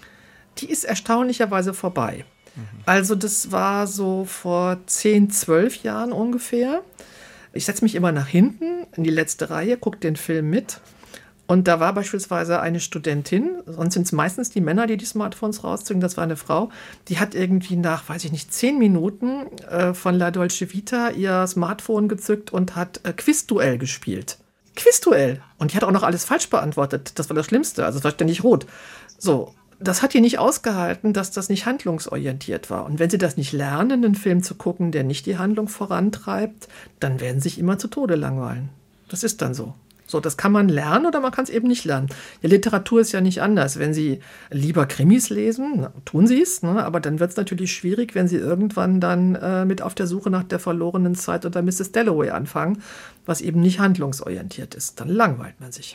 Speaker 4: die ist erstaunlicherweise vorbei. Mhm. Also das war so vor zehn, zwölf Jahren ungefähr. Ich setze mich immer nach hinten in die letzte Reihe, gucke den Film mit. Und da war beispielsweise eine Studentin, sonst sind es meistens die Männer, die die Smartphones rauszügen, das war eine Frau, die hat irgendwie nach, weiß ich nicht, zehn Minuten äh, von La Dolce Vita ihr Smartphone gezückt und hat äh, Quizduell gespielt. Quizduell. Und die hat auch noch alles falsch beantwortet. Das war das Schlimmste, also es war ständig rot. So. Das hat ihr nicht ausgehalten, dass das nicht handlungsorientiert war. Und wenn sie das nicht lernen, einen Film zu gucken, der nicht die Handlung vorantreibt, dann werden sie sich immer zu Tode langweilen. Das ist dann so. So, das kann man lernen oder man kann es eben nicht lernen. Die Literatur ist ja nicht anders. Wenn Sie lieber Krimis lesen, na, tun Sie es, ne? Aber dann wird es natürlich schwierig, wenn Sie irgendwann dann äh, mit Auf der Suche nach der verlorenen Zeit oder Misses Dalloway anfangen, was eben nicht handlungsorientiert ist. Dann langweilt man sich.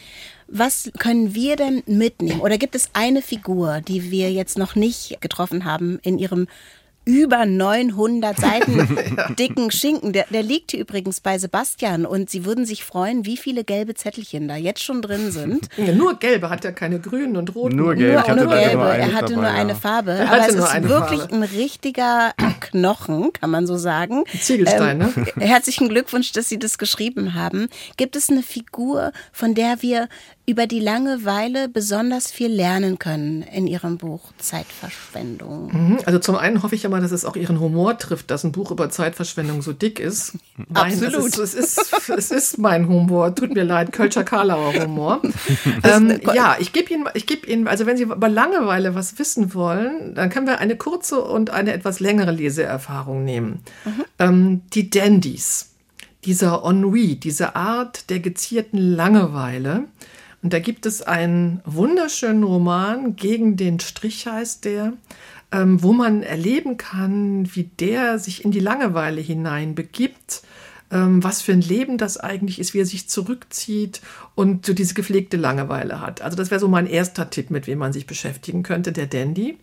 Speaker 3: Was können wir denn mitnehmen? Oder gibt es eine Figur, die wir jetzt noch nicht getroffen haben in Ihrem über neunhundert Seiten ja. dicken Schinken? Der, der liegt hier übrigens bei Sebastian und Sie würden sich freuen, wie viele gelbe Zettelchen da jetzt schon drin sind.
Speaker 4: Ja, nur gelbe, hat er keine grünen und roten.
Speaker 2: Nur gelb.
Speaker 3: Nur, nur gelbe, nur er hatte dabei, nur eine ja. Farbe. Er aber es ist wirklich
Speaker 4: Farbe.
Speaker 3: Ein richtiger Knochen, kann man so sagen.
Speaker 4: Ein Ziegelstein, ähm,
Speaker 3: ne? Herzlichen Glückwunsch, dass Sie das geschrieben haben. Gibt es eine Figur, von der wir über die Langeweile besonders viel lernen können in Ihrem Buch Zeitverschwendung?
Speaker 4: Also zum einen hoffe ich ja mal, immer, dass es auch Ihren Humor trifft, dass ein Buch über Zeitverschwendung so dick ist. Nein,
Speaker 3: Absolut.
Speaker 4: Es ist, es, ist, es ist mein Humor. Tut mir leid, Kölscher Karlauer Humor. ähm, ja, ich gebe Ihnen, ich gebe Ihnen, also wenn Sie über Langeweile was wissen wollen, dann können wir eine kurze und eine etwas längere Leseerfahrung nehmen. Mhm. Ähm, die Dandys, dieser Ennui, diese Art der gezierten Langeweile. Und da gibt es einen wunderschönen Roman, Gegen den Strich heißt der, ähm, wo man erleben kann, wie der sich in die Langeweile hineinbegibt, ähm, was für ein Leben das eigentlich ist, wie er sich zurückzieht und so diese gepflegte Langeweile hat. Also das wäre so mein erster Tipp, mit wem man sich beschäftigen könnte, der Dandy.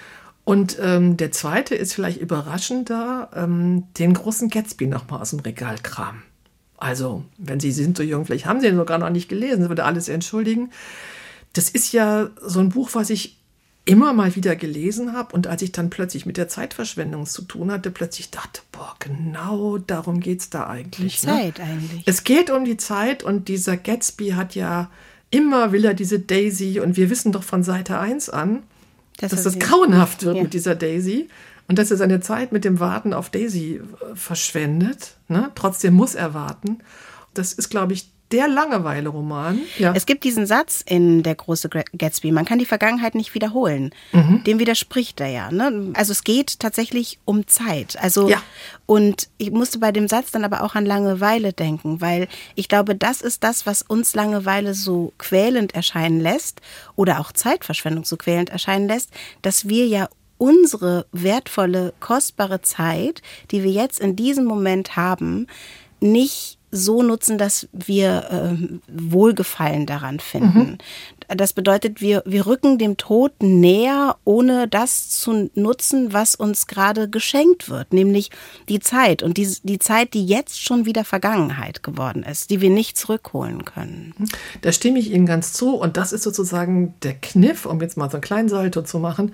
Speaker 4: Und ähm, der zweite ist vielleicht überraschender, ähm, den großen Gatsby nochmal aus dem Regal kramen. Also, wenn Sie sind so jung, vielleicht haben Sie ihn sogar noch nicht gelesen, das würde alles entschuldigen. Das ist ja so ein Buch, was ich immer mal wieder gelesen habe. Und als ich dann plötzlich mit der Zeitverschwendung zu tun hatte, plötzlich dachte, boah, genau darum geht es da eigentlich.
Speaker 3: Die Zeit ne? eigentlich.
Speaker 4: Es geht um die Zeit und dieser Gatsby hat ja, immer will er diese Daisy und wir wissen doch von Seite eins an, das dass das grauenhaft wird ja. mit dieser Daisy. Und dass er seine Zeit mit dem Warten auf Daisy verschwendet. Ne? Trotzdem muss er warten. Das ist, glaube ich, der Langeweile-Roman. Ja.
Speaker 3: Es gibt diesen Satz in Der große Gatsby, man kann die Vergangenheit nicht wiederholen. Mhm. Dem widerspricht er ja. Ne? Also es geht tatsächlich um Zeit. Also ja. Und ich musste bei dem Satz dann aber auch an Langeweile denken, weil ich glaube, das ist das, was uns Langeweile so quälend erscheinen lässt oder auch Zeitverschwendung so quälend erscheinen lässt, dass wir ja unsere wertvolle, kostbare Zeit, die wir jetzt in diesem Moment haben, nicht so nutzen, dass wir äh, Wohlgefallen daran finden. Mhm. Das bedeutet, wir, wir rücken dem Tod näher, ohne das zu nutzen, was uns gerade geschenkt wird, nämlich die Zeit. Und die, die Zeit, die jetzt schon wieder Vergangenheit geworden ist, die wir nicht zurückholen können.
Speaker 4: Da stimme ich Ihnen ganz zu. Und das ist sozusagen der Kniff, um jetzt mal so einen kleinen Salto zu machen,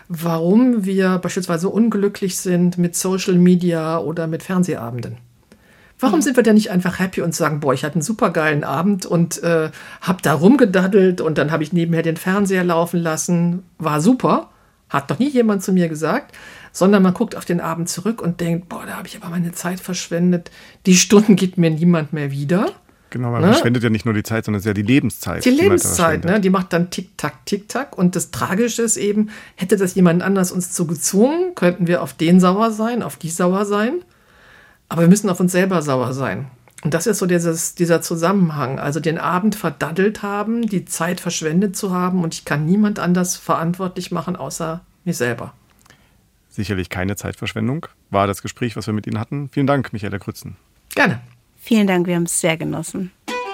Speaker 4: warum wir beispielsweise unglücklich sind mit Social Media oder mit Fernsehabenden. Warum sind wir denn nicht einfach happy und sagen, boah, ich hatte einen supergeilen Abend und äh, habe da rumgedaddelt und dann habe ich nebenher den Fernseher laufen lassen, war super, hat noch nie jemand zu mir gesagt, sondern man guckt auf den Abend zurück und denkt, boah, da habe ich aber meine Zeit verschwendet, die Stunden gibt mir niemand mehr wieder.
Speaker 2: Genau, man ne? verschwendet ja nicht nur die Zeit, sondern es ist ja die Lebenszeit.
Speaker 4: Die, die Lebenszeit, ne? Die macht dann Tick-Tack, Tick-Tack. Und das Tragische ist eben, hätte das jemand anders uns zu gezwungen, könnten wir auf den sauer sein, auf die sauer sein. Aber wir müssen auf uns selber sauer sein. Und das ist so dieses, dieser Zusammenhang. Also den Abend verdaddelt haben, die Zeit verschwendet zu haben. Und ich kann niemand anders verantwortlich machen, außer mir selber.
Speaker 2: Sicherlich keine Zeitverschwendung. War das Gespräch, was wir mit Ihnen hatten. Vielen Dank, Michaela Krützen.
Speaker 4: Gerne.
Speaker 3: Vielen Dank, wir haben es sehr genossen.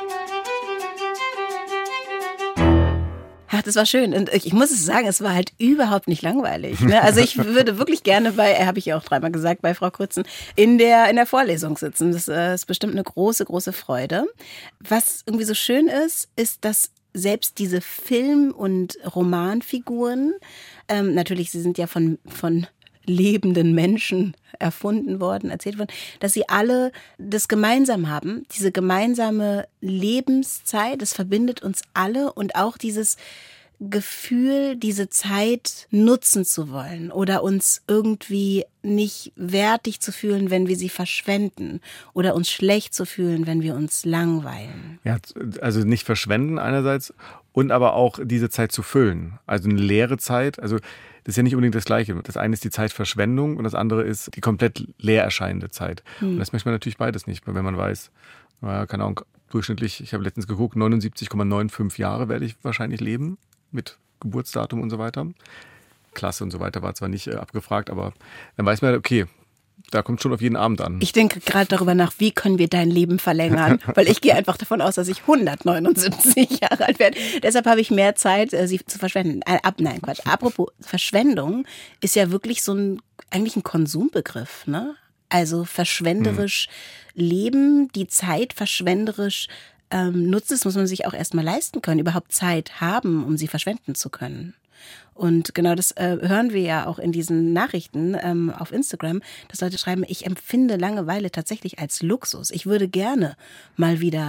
Speaker 3: Ach, das war schön. Und ich muss es sagen, es war halt überhaupt nicht langweilig. Ne? Also ich würde wirklich gerne bei, habe ich ja auch dreimal gesagt, bei Frau Krützen, in der, in der Vorlesung sitzen. Das äh, ist bestimmt eine große, große Freude. Was irgendwie so schön ist, ist, dass selbst diese Film- und Romanfiguren, ähm, natürlich, sie sind ja von, von lebenden Menschen erfunden worden, erzählt worden, dass sie alle das gemeinsam haben, diese gemeinsame Lebenszeit, das verbindet uns alle und auch dieses Gefühl, diese Zeit nutzen zu wollen oder uns irgendwie nicht wertig zu fühlen, wenn wir sie verschwenden oder uns schlecht zu fühlen, wenn wir uns langweilen.
Speaker 2: Ja, also nicht verschwenden einerseits und aber auch diese Zeit zu füllen. Also eine leere Zeit, also das ist ja nicht unbedingt das Gleiche. Das eine ist die Zeitverschwendung und das andere ist die komplett leer erscheinende Zeit. Hm. Und das möchte man natürlich beides nicht, wenn man weiß, naja, keine Ahnung, durchschnittlich, ich habe letztens geguckt, neunundsiebzig Komma fünfundneunzig Jahre werde ich wahrscheinlich leben mit Geburtsdatum und so weiter. Klasse und so weiter war zwar nicht äh, abgefragt, aber dann weiß man, okay, da kommt schon auf jeden Abend an.
Speaker 3: Ich denke gerade darüber nach, wie können wir dein Leben verlängern, weil ich gehe einfach davon aus, dass ich hundertneunundsiebzig Jahre alt werde. Deshalb habe ich mehr Zeit, sie zu verschwenden. Äh, ab, nein, Quatsch. Apropos Verschwendung ist ja wirklich so ein, eigentlich ein Konsumbegriff, ne? Also verschwenderisch hm. leben, die Zeit verschwenderisch ähm, nutzen, das muss man sich auch erstmal leisten können, überhaupt Zeit haben, um sie verschwenden zu können. Und genau das äh, hören wir ja auch in diesen Nachrichten ähm, auf Instagram, dass Leute schreiben, ich empfinde Langeweile tatsächlich als Luxus. Ich würde gerne mal wieder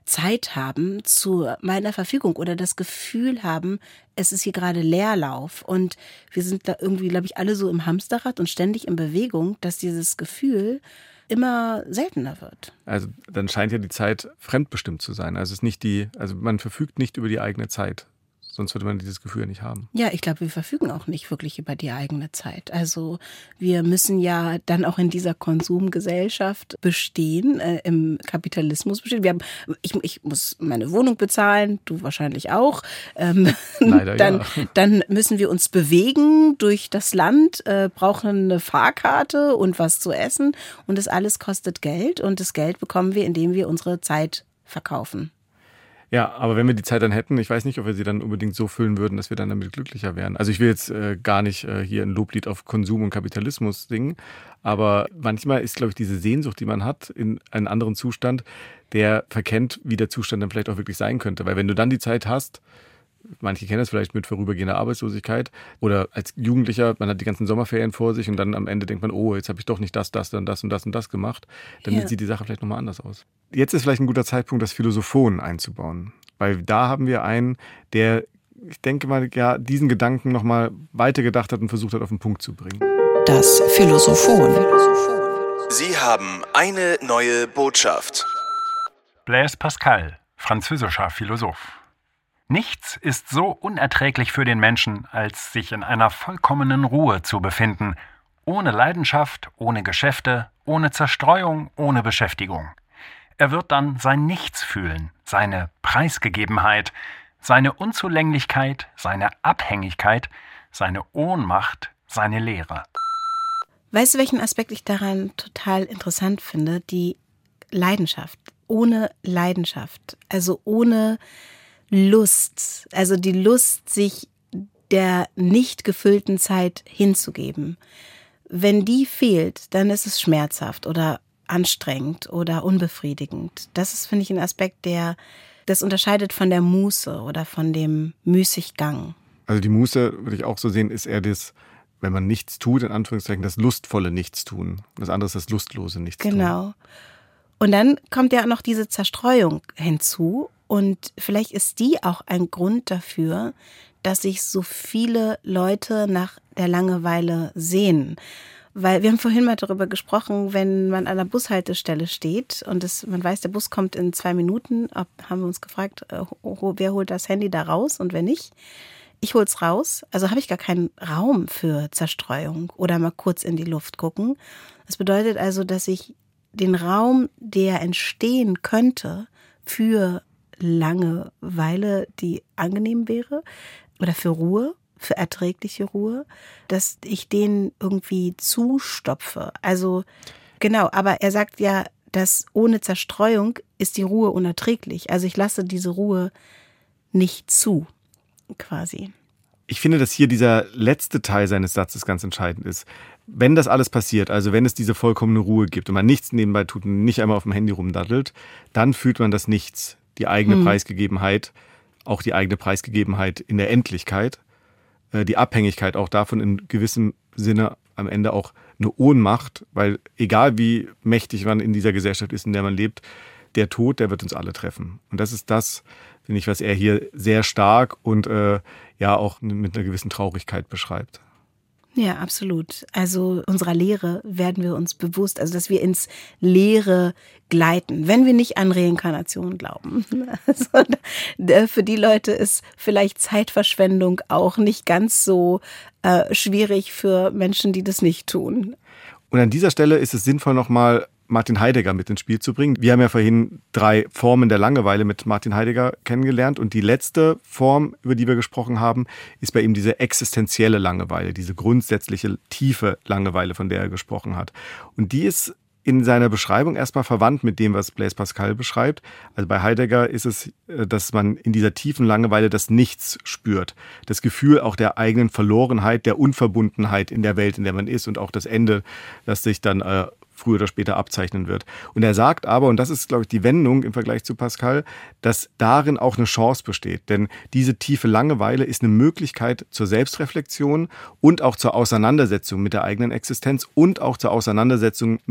Speaker 3: Zeit haben zu meiner Verfügung oder das Gefühl haben, es ist hier gerade Leerlauf. Und wir sind da irgendwie, glaube ich, alle so im Hamsterrad und ständig in Bewegung, dass dieses Gefühl immer seltener wird.
Speaker 2: Also dann scheint ja die Zeit fremdbestimmt zu sein. Also es ist nicht die, also man verfügt nicht über die eigene Zeit. Sonst würde man dieses Gefühl nicht haben.
Speaker 3: Ja, ich glaube, wir verfügen auch nicht wirklich über die eigene Zeit. Also wir müssen ja dann auch in dieser Konsumgesellschaft bestehen, äh, im Kapitalismus bestehen. Wir haben, ich, ich muss meine Wohnung bezahlen, du wahrscheinlich auch. Ähm,
Speaker 2: Leider
Speaker 3: dann,
Speaker 2: ja.
Speaker 3: Dann müssen wir uns bewegen durch das Land, äh, brauchen eine Fahrkarte und was zu essen. Und das alles kostet Geld. Und das Geld bekommen wir, indem wir unsere Zeit verkaufen.
Speaker 2: Ja, aber wenn wir die Zeit dann hätten, ich weiß nicht, ob wir sie dann unbedingt so füllen würden, dass wir dann damit glücklicher wären. Also ich will jetzt äh, gar nicht äh, hier ein Loblied auf Konsum und Kapitalismus singen, aber manchmal ist, glaube ich, diese Sehnsucht, die man hat in einen anderen Zustand, der verkennt, wie der Zustand dann vielleicht auch wirklich sein könnte. Weil wenn du dann die Zeit hast, manche kennen das vielleicht mit vorübergehender Arbeitslosigkeit oder als Jugendlicher, man hat die ganzen Sommerferien vor sich und dann am Ende denkt man, oh, jetzt habe ich doch nicht das, das, dann das und das und das gemacht. Dann
Speaker 3: Ja.
Speaker 2: sieht die Sache vielleicht nochmal anders aus. Jetzt ist vielleicht ein guter Zeitpunkt, das Philosophon einzubauen. Weil da haben wir einen, der, ich denke mal, ja, diesen Gedanken nochmal weitergedacht hat und versucht hat, auf den Punkt zu bringen.
Speaker 1: Das Philosophon.
Speaker 5: Sie haben eine neue Botschaft.
Speaker 6: Blaise Pascal, französischer Philosoph. Nichts ist so unerträglich für den Menschen, als sich in einer vollkommenen Ruhe zu befinden. Ohne Leidenschaft, ohne Geschäfte, ohne Zerstreuung, ohne Beschäftigung. Er wird dann sein Nichts fühlen, seine Preisgegebenheit, seine Unzulänglichkeit, seine Abhängigkeit, seine Ohnmacht, seine Leere.
Speaker 3: Weißt du, welchen Aspekt ich daran total interessant finde? Die Leidenschaft. Ohne Leidenschaft. Also ohne Lust. Also die Lust, sich der nicht gefüllten Zeit hinzugeben. Wenn die fehlt, dann ist es schmerzhaft oder anstrengend oder unbefriedigend. Das ist, finde ich, ein Aspekt, der das unterscheidet von der Muße oder von dem Müßiggang.
Speaker 2: Also die Muße, würde ich auch so sehen, ist eher das, wenn man nichts tut, in Anführungszeichen, das lustvolle Nichtstun. Das andere ist das lustlose Nichtstun.
Speaker 3: Genau. Und dann kommt ja noch diese Zerstreuung hinzu. Und vielleicht ist die auch ein Grund dafür, dass sich so viele Leute nach der Langeweile sehnen. Weil wir haben vorhin mal darüber gesprochen, wenn man an der Bushaltestelle steht und es, man weiß, der Bus kommt in zwei Minuten, ob, haben wir uns gefragt, äh, wer holt das Handy da raus und wer nicht. Ich hol's raus, also habe ich gar keinen Raum für Zerstreuung oder mal kurz in die Luft gucken. Das bedeutet also, dass ich den Raum, der entstehen könnte für Langeweile, die angenehm wäre, oder für Ruhe, für erträgliche Ruhe, dass ich den irgendwie zustopfe. Also genau, aber er sagt ja, dass ohne Zerstreuung ist die Ruhe unerträglich. Also ich lasse diese Ruhe nicht zu, quasi.
Speaker 2: Ich finde, dass hier dieser letzte Teil seines Satzes ganz entscheidend ist. Wenn das alles passiert, also wenn es diese vollkommene Ruhe gibt und man nichts nebenbei tut und nicht einmal auf dem Handy rumdaddelt, dann fühlt man das Nichts, die eigene hm. Preisgegebenheit, auch die eigene Preisgegebenheit in der Endlichkeit, die Abhängigkeit auch davon in gewissem Sinne am Ende auch eine Ohnmacht, weil egal wie mächtig man in dieser Gesellschaft ist, in der man lebt, der Tod, der wird uns alle treffen. Und das ist das, finde ich, was er hier sehr stark und äh, ja auch mit einer gewissen Traurigkeit beschreibt.
Speaker 3: Ja, absolut. Also unserer Leere werden wir uns bewusst, also dass wir ins Leere gleiten, wenn wir nicht an Reinkarnation glauben. Also, für die Leute ist vielleicht Zeitverschwendung auch nicht ganz so äh, schwierig für Menschen, die das nicht tun.
Speaker 2: Und an dieser Stelle ist es sinnvoll, nochmal Martin Heidegger mit ins Spiel zu bringen. Wir haben ja vorhin drei Formen der Langeweile mit Martin Heidegger kennengelernt und die letzte Form, über die wir gesprochen haben, ist bei ihm diese existenzielle Langeweile, diese grundsätzliche tiefe Langeweile, von der er gesprochen hat. Und die ist in seiner Beschreibung erstmal verwandt mit dem, was Blaise Pascal beschreibt. Also bei Heidegger ist es, dass man in dieser tiefen Langeweile das Nichts spürt. Das Gefühl auch der eigenen Verlorenheit, der Unverbundenheit in der Welt, in der man ist und auch das Ende, das sich dann äh, früher oder später abzeichnen wird. Und er sagt aber, und das ist, glaube ich, die Wendung im Vergleich zu Pascal, dass darin auch eine Chance besteht. Denn diese tiefe Langeweile ist eine Möglichkeit zur Selbstreflexion und auch zur Auseinandersetzung mit der eigenen Existenz und auch zur Auseinandersetzung mit der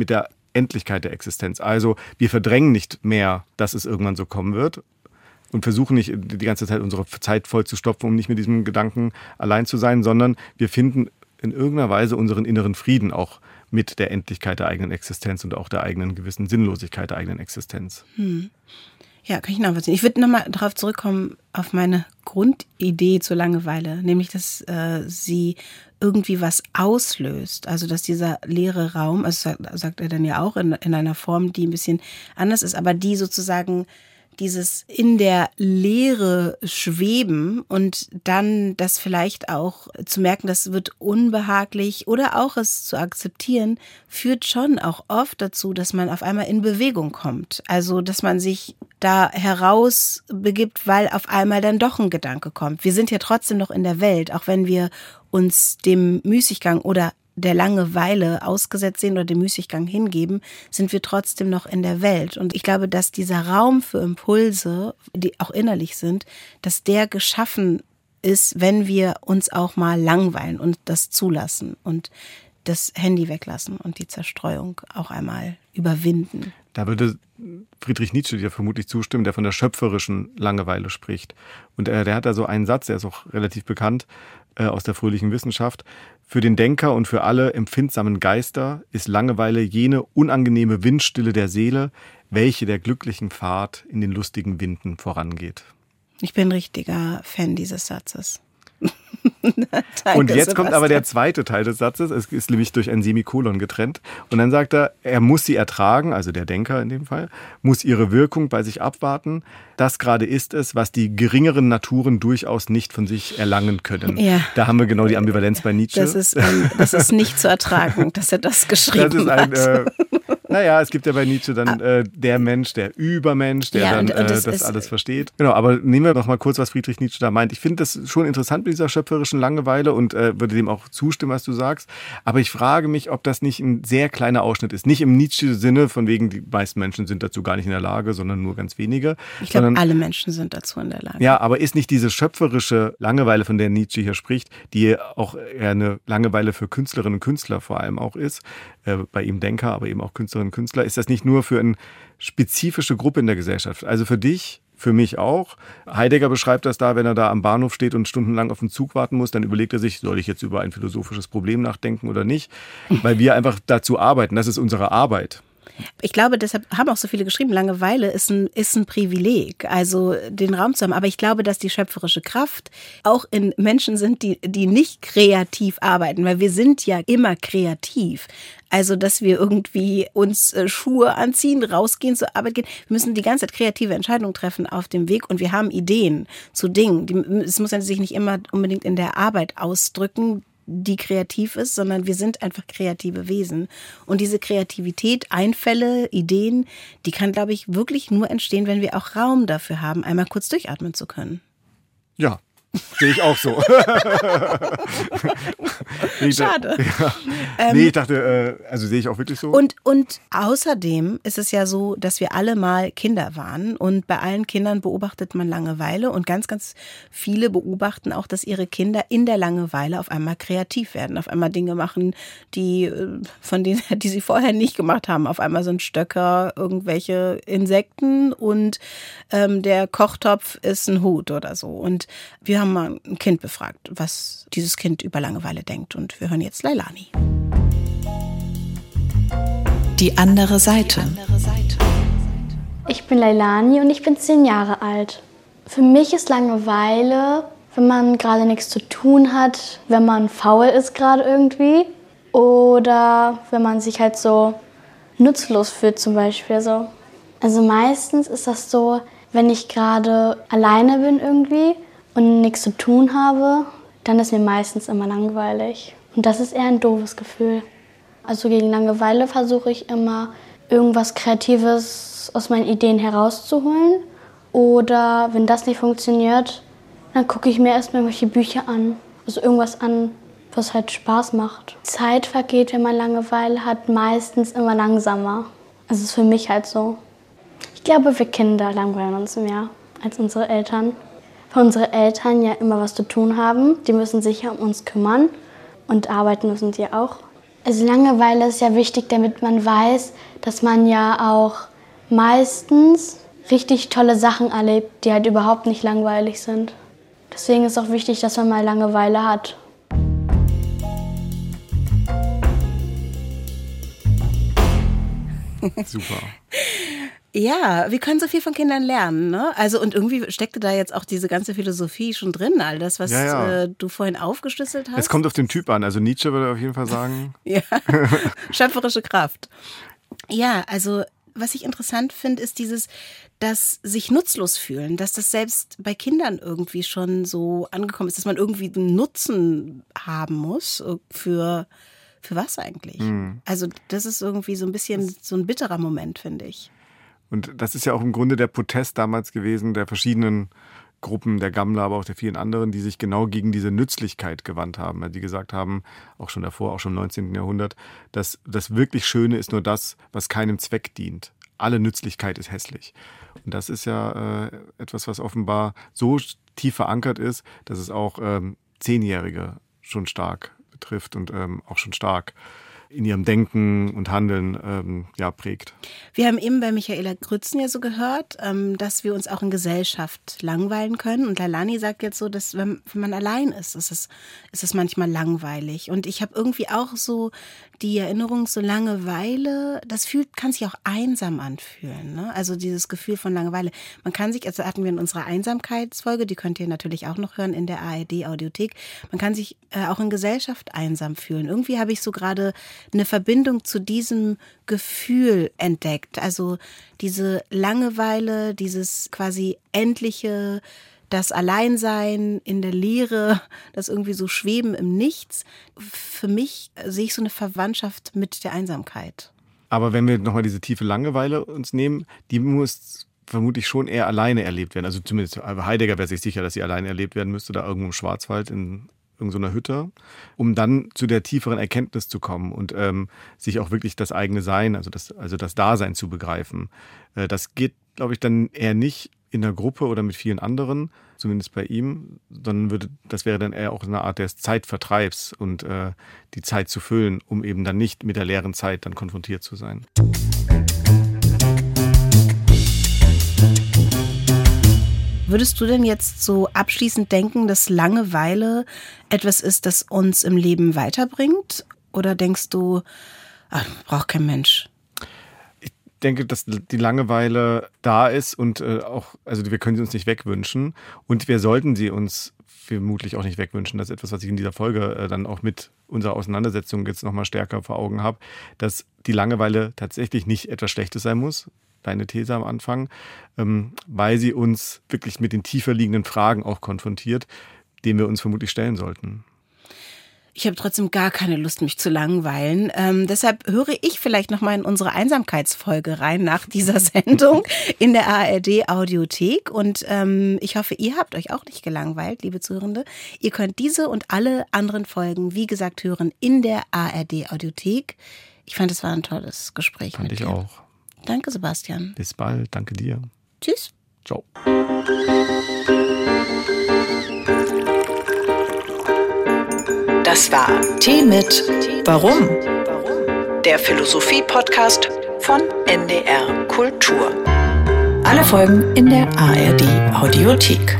Speaker 2: Endlichkeit der Existenz. Also wir verdrängen nicht mehr, dass es irgendwann so kommen wird und versuchen nicht die ganze Zeit unsere Zeit voll zu stopfen, um nicht mit diesem Gedanken allein zu sein, sondern wir finden in irgendeiner Weise unseren inneren Frieden auch mit der Endlichkeit der eigenen Existenz und auch der eigenen gewissen Sinnlosigkeit der eigenen Existenz.
Speaker 3: Hm. Ja, kann ich nachvollziehen. Ich würde nochmal darauf zurückkommen, auf meine Grundidee zur Langeweile, nämlich, dass äh, sie irgendwie was auslöst. Also, dass dieser leere Raum, also sagt, sagt er dann ja auch in, in einer Form, die ein bisschen anders ist, aber die sozusagen dieses in der Leere schweben und dann das vielleicht auch zu merken, das wird unbehaglich oder auch es zu akzeptieren, führt schon auch oft dazu, dass man auf einmal in Bewegung kommt. Also, dass man sich da heraus begibt, weil auf einmal dann doch ein Gedanke kommt. Wir sind ja trotzdem noch in der Welt, auch wenn wir uns dem Müßiggang oder der Langeweile ausgesetzt sehen oder dem Müßiggang hingeben, sind wir trotzdem noch in der Welt. Und ich glaube, dass dieser Raum für Impulse, die auch innerlich sind, dass der geschaffen ist, wenn wir uns auch mal langweilen und das zulassen und das Handy weglassen und die Zerstreuung auch einmal überwinden.
Speaker 2: Da würde Friedrich Nietzsche dir vermutlich zustimmen, der von der schöpferischen Langeweile spricht. Und äh, der hat da so einen Satz, der ist auch relativ bekannt, äh, aus der fröhlichen Wissenschaft. Für den Denker und für alle empfindsamen Geister ist Langeweile jene unangenehme Windstille der Seele, welche der glücklichen Pfad in den lustigen Winden vorangeht.
Speaker 3: Ich bin ein richtiger Fan dieses Satzes.
Speaker 2: Und jetzt kommt aber der zweite Teil des Satzes, es ist nämlich durch ein Semikolon getrennt. Und dann sagt er, er muss sie ertragen, also der Denker in dem Fall, muss ihre Wirkung bei sich abwarten. Das gerade ist es, was die geringeren Naturen durchaus nicht von sich erlangen können. Ja. Da haben wir genau die Ambivalenz bei Nietzsche.
Speaker 3: Das ist, ähm, das ist nicht zu ertragen, dass er das geschrieben das ist ein,
Speaker 2: hat. Äh, naja, es gibt ja bei Nietzsche dann äh, der Mensch, der Übermensch, der ja, dann und, und das, äh, das alles versteht. Genau, aber nehmen wir doch mal kurz, was Friedrich Nietzsche da meint. Ich finde das schon interessant mit dieser schöpferischen Langeweile und äh, würde dem auch zustimmen, was du sagst. Aber ich frage mich, ob das nicht ein sehr kleiner Ausschnitt ist. Nicht im Nietzsche-Sinne, von wegen, die meisten Menschen sind dazu gar nicht in der Lage, sondern nur ganz wenige.
Speaker 3: Ich glaube, alle Menschen sind dazu in der Lage.
Speaker 2: Ja, aber ist nicht diese schöpferische Langeweile, von der Nietzsche hier spricht, die auch eher eine Langeweile für Künstlerinnen und Künstler vor allem auch ist, äh, bei ihm Denker, aber eben auch Künstlerinnen und Künstler, ist das nicht nur für eine spezifische Gruppe in der Gesellschaft? Also für dich, für mich auch. Heidegger beschreibt das da, wenn er da am Bahnhof steht und stundenlang auf den Zug warten muss, dann überlegt er sich, soll ich jetzt über ein philosophisches Problem nachdenken oder nicht? Weil wir einfach dazu arbeiten, das ist unsere Arbeit.
Speaker 3: Ich glaube, deshalb haben auch so viele geschrieben, Langeweile ist ein, ist ein Privileg, also den Raum zu haben. Aber ich glaube, dass die schöpferische Kraft auch in Menschen sind, die, die nicht kreativ arbeiten, weil wir sind ja immer kreativ. Also, dass wir irgendwie uns Schuhe anziehen, rausgehen, zur Arbeit gehen. Wir müssen die ganze Zeit kreative Entscheidungen treffen auf dem Weg und wir haben Ideen zu Dingen. Die, es muss sich nicht immer unbedingt in der Arbeit ausdrücken, die kreativ ist, sondern wir sind einfach kreative Wesen. Und diese Kreativität, Einfälle, Ideen, die kann, glaube ich, wirklich nur entstehen, wenn wir auch Raum dafür haben, einmal kurz durchatmen zu können.
Speaker 2: Ja. Sehe ich auch so. nee,
Speaker 3: Schade.
Speaker 2: Ja. Ähm, nee, ich dachte, äh, also sehe ich auch wirklich so.
Speaker 3: Und, und außerdem ist es ja so, dass wir alle mal Kinder waren und bei allen Kindern beobachtet man Langeweile und ganz, ganz viele beobachten auch, dass ihre Kinder in der Langeweile auf einmal kreativ werden, auf einmal Dinge machen, die von denen, die sie vorher nicht gemacht haben. Auf einmal sind Stöcker irgendwelche Insekten und ähm, der Kochtopf ist ein Hut oder so. Und wir haben mal ein Kind befragt, was dieses Kind über Langeweile denkt. Und wir hören jetzt Leilani.
Speaker 1: Die andere Seite.
Speaker 7: Ich bin Leilani und ich bin zehn Jahre alt. Für mich ist Langeweile, wenn man gerade nichts zu tun hat, wenn man faul ist gerade irgendwie oder wenn man sich halt so nutzlos fühlt zum Beispiel. So. Also meistens ist das so, wenn ich gerade alleine bin irgendwie und nichts zu tun habe, dann ist mir meistens immer langweilig. Und das ist eher ein doofes Gefühl. Also gegen Langeweile versuche ich immer, irgendwas Kreatives aus meinen Ideen herauszuholen. Oder wenn das nicht funktioniert, dann gucke ich mir erstmal irgendwelche Bücher an. Also irgendwas an, was halt Spaß macht. Zeit vergeht, wenn man Langeweile hat, meistens immer langsamer. Also ist für mich halt so. Ich glaube, wir Kinder langweilen uns mehr als unsere Eltern. Weil unsere Eltern ja immer was zu tun haben. Die müssen sich ja um uns kümmern und arbeiten müssen sie auch. Also Langeweile ist ja wichtig, damit man weiß, dass man ja auch meistens richtig tolle Sachen erlebt, die halt überhaupt nicht langweilig sind. Deswegen ist auch wichtig, dass man mal Langeweile hat.
Speaker 2: Super.
Speaker 3: Ja, wir können so viel von Kindern lernen, ne? Also und irgendwie steckte da jetzt auch diese ganze Philosophie schon drin, all das, was ja, ja. Äh, du vorhin aufgeschlüsselt hast.
Speaker 2: Es kommt auf den Typ an, also Nietzsche würde auf jeden Fall sagen.
Speaker 3: Ja, schöpferische Kraft. Ja, also was ich interessant finde, ist dieses, dass sich nutzlos fühlen, dass das selbst bei Kindern irgendwie schon so angekommen ist, dass man irgendwie einen Nutzen haben muss für, für was eigentlich? Mhm. Also das ist irgendwie so ein bisschen so ein bitterer Moment, finde ich.
Speaker 2: Und das ist ja auch im Grunde der Protest damals gewesen, der verschiedenen Gruppen, der Gammler, aber auch der vielen anderen, die sich genau gegen diese Nützlichkeit gewandt haben. Die gesagt haben, auch schon davor, auch schon im neunzehnten Jahrhundert, dass das wirklich Schöne ist nur das, was keinem Zweck dient. Alle Nützlichkeit ist hässlich. Und das ist ja äh, etwas, was offenbar so tief verankert ist, dass es auch ähm, Zehnjährige schon stark betrifft und ähm, auch schon stark in ihrem Denken und Handeln ähm, ja, prägt.
Speaker 3: Wir haben eben bei Michaela Grützen ja so gehört, ähm, dass wir uns auch in Gesellschaft langweilen können. Und Leilani sagt jetzt so, dass wenn, wenn man allein ist, ist es, ist es manchmal langweilig. Und ich habe irgendwie auch so die Erinnerung, so Langeweile, das fühlt, kann sich auch einsam anfühlen. Ne? Also dieses Gefühl von Langeweile. Man kann sich, also hatten wir in unserer Einsamkeitsfolge, die könnt ihr natürlich auch noch hören in der A R D-Audiothek, man kann sich äh, auch in Gesellschaft einsam fühlen. Irgendwie habe ich so gerade eine Verbindung zu diesem Gefühl entdeckt. Also diese Langeweile, dieses quasi endliche, das Alleinsein in der Leere, das irgendwie so Schweben im Nichts. Für mich sehe ich so eine Verwandtschaft mit der Einsamkeit.
Speaker 2: Aber wenn wir nochmal diese tiefe Langeweile uns nehmen, die muss vermutlich schon eher alleine erlebt werden. Also zumindest Heidegger wäre sich sicher, dass sie alleine erlebt werden müsste, da irgendwo im Schwarzwald in irgendeiner Hütte, um dann zu der tieferen Erkenntnis zu kommen und ähm, sich auch wirklich das eigene Sein, also das, also das Dasein zu begreifen. Äh, das geht, glaube ich, dann eher nicht in der Gruppe oder mit vielen anderen, zumindest bei ihm, sondern würde, das wäre dann eher auch eine Art des Zeitvertreibs und äh, die Zeit zu füllen, um eben dann nicht mit der leeren Zeit dann konfrontiert zu sein.
Speaker 3: Würdest du denn jetzt so abschließend denken, dass Langeweile etwas ist, das uns im Leben weiterbringt? Oder denkst du, ach, braucht kein Mensch?
Speaker 2: Ich denke, dass die Langeweile da ist und äh, auch, also wir können sie uns nicht wegwünschen und wir sollten sie uns vermutlich auch nicht wegwünschen. Das ist etwas, was ich in dieser Folge äh, dann auch mit unserer Auseinandersetzung jetzt nochmal stärker vor Augen habe, dass die Langeweile tatsächlich nicht etwas Schlechtes sein muss. Deine These am Anfang, ähm, weil sie uns wirklich mit den tiefer liegenden Fragen auch konfrontiert, denen wir uns vermutlich stellen sollten.
Speaker 3: Ich habe trotzdem gar keine Lust, mich zu langweilen. Ähm, deshalb höre ich vielleicht noch mal in unsere Einsamkeitsfolge rein nach dieser Sendung in der A R D-Audiothek. Und ähm, ich hoffe, ihr habt euch auch nicht gelangweilt, liebe Zuhörende. Ihr könnt diese und alle anderen Folgen, wie gesagt, hören in der A R D-Audiothek. Ich fand, es war ein tolles Gespräch
Speaker 2: fand
Speaker 3: mit
Speaker 2: dir. Fand ich auch.
Speaker 3: Danke, Sebastian.
Speaker 2: Bis bald. Danke dir.
Speaker 3: Tschüss.
Speaker 2: Ciao.
Speaker 1: Das war Tee mit Warum? Der Philosophie-Podcast von N D R Kultur. Alle Folgen in der A R D-Audiothek.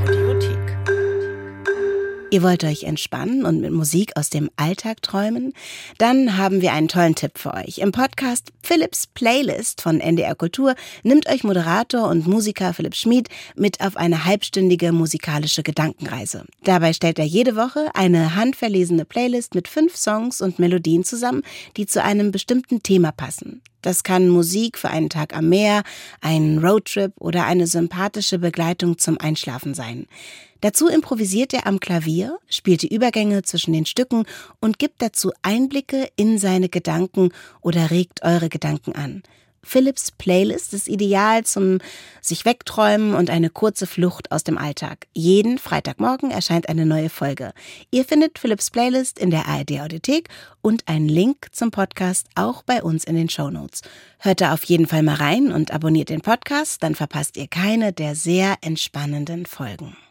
Speaker 3: Ihr wollt euch entspannen und mit Musik aus dem Alltag träumen? Dann haben wir einen tollen Tipp für euch. Im Podcast Philipps Playlist von N D R Kultur nimmt euch Moderator und Musiker Philipp Schmid mit auf eine halbstündige musikalische Gedankenreise. Dabei stellt er jede Woche eine handverlesene Playlist mit fünf Songs und Melodien zusammen, die zu einem bestimmten Thema passen. Das kann Musik für einen Tag am Meer, ein Roadtrip oder eine sympathische Begleitung zum Einschlafen sein. Dazu improvisiert er am Klavier, spielt die Übergänge zwischen den Stücken und gibt dazu Einblicke in seine Gedanken oder regt eure Gedanken an. Philipps Playlist ist ideal zum sich wegträumen und eine kurze Flucht aus dem Alltag. Jeden Freitagmorgen erscheint eine neue Folge. Ihr findet Philipps Playlist in der A R D-Audiothek und einen Link zum Podcast auch bei uns in den Shownotes. Hört da auf jeden Fall mal rein und abonniert den Podcast, dann verpasst ihr keine der sehr entspannenden Folgen.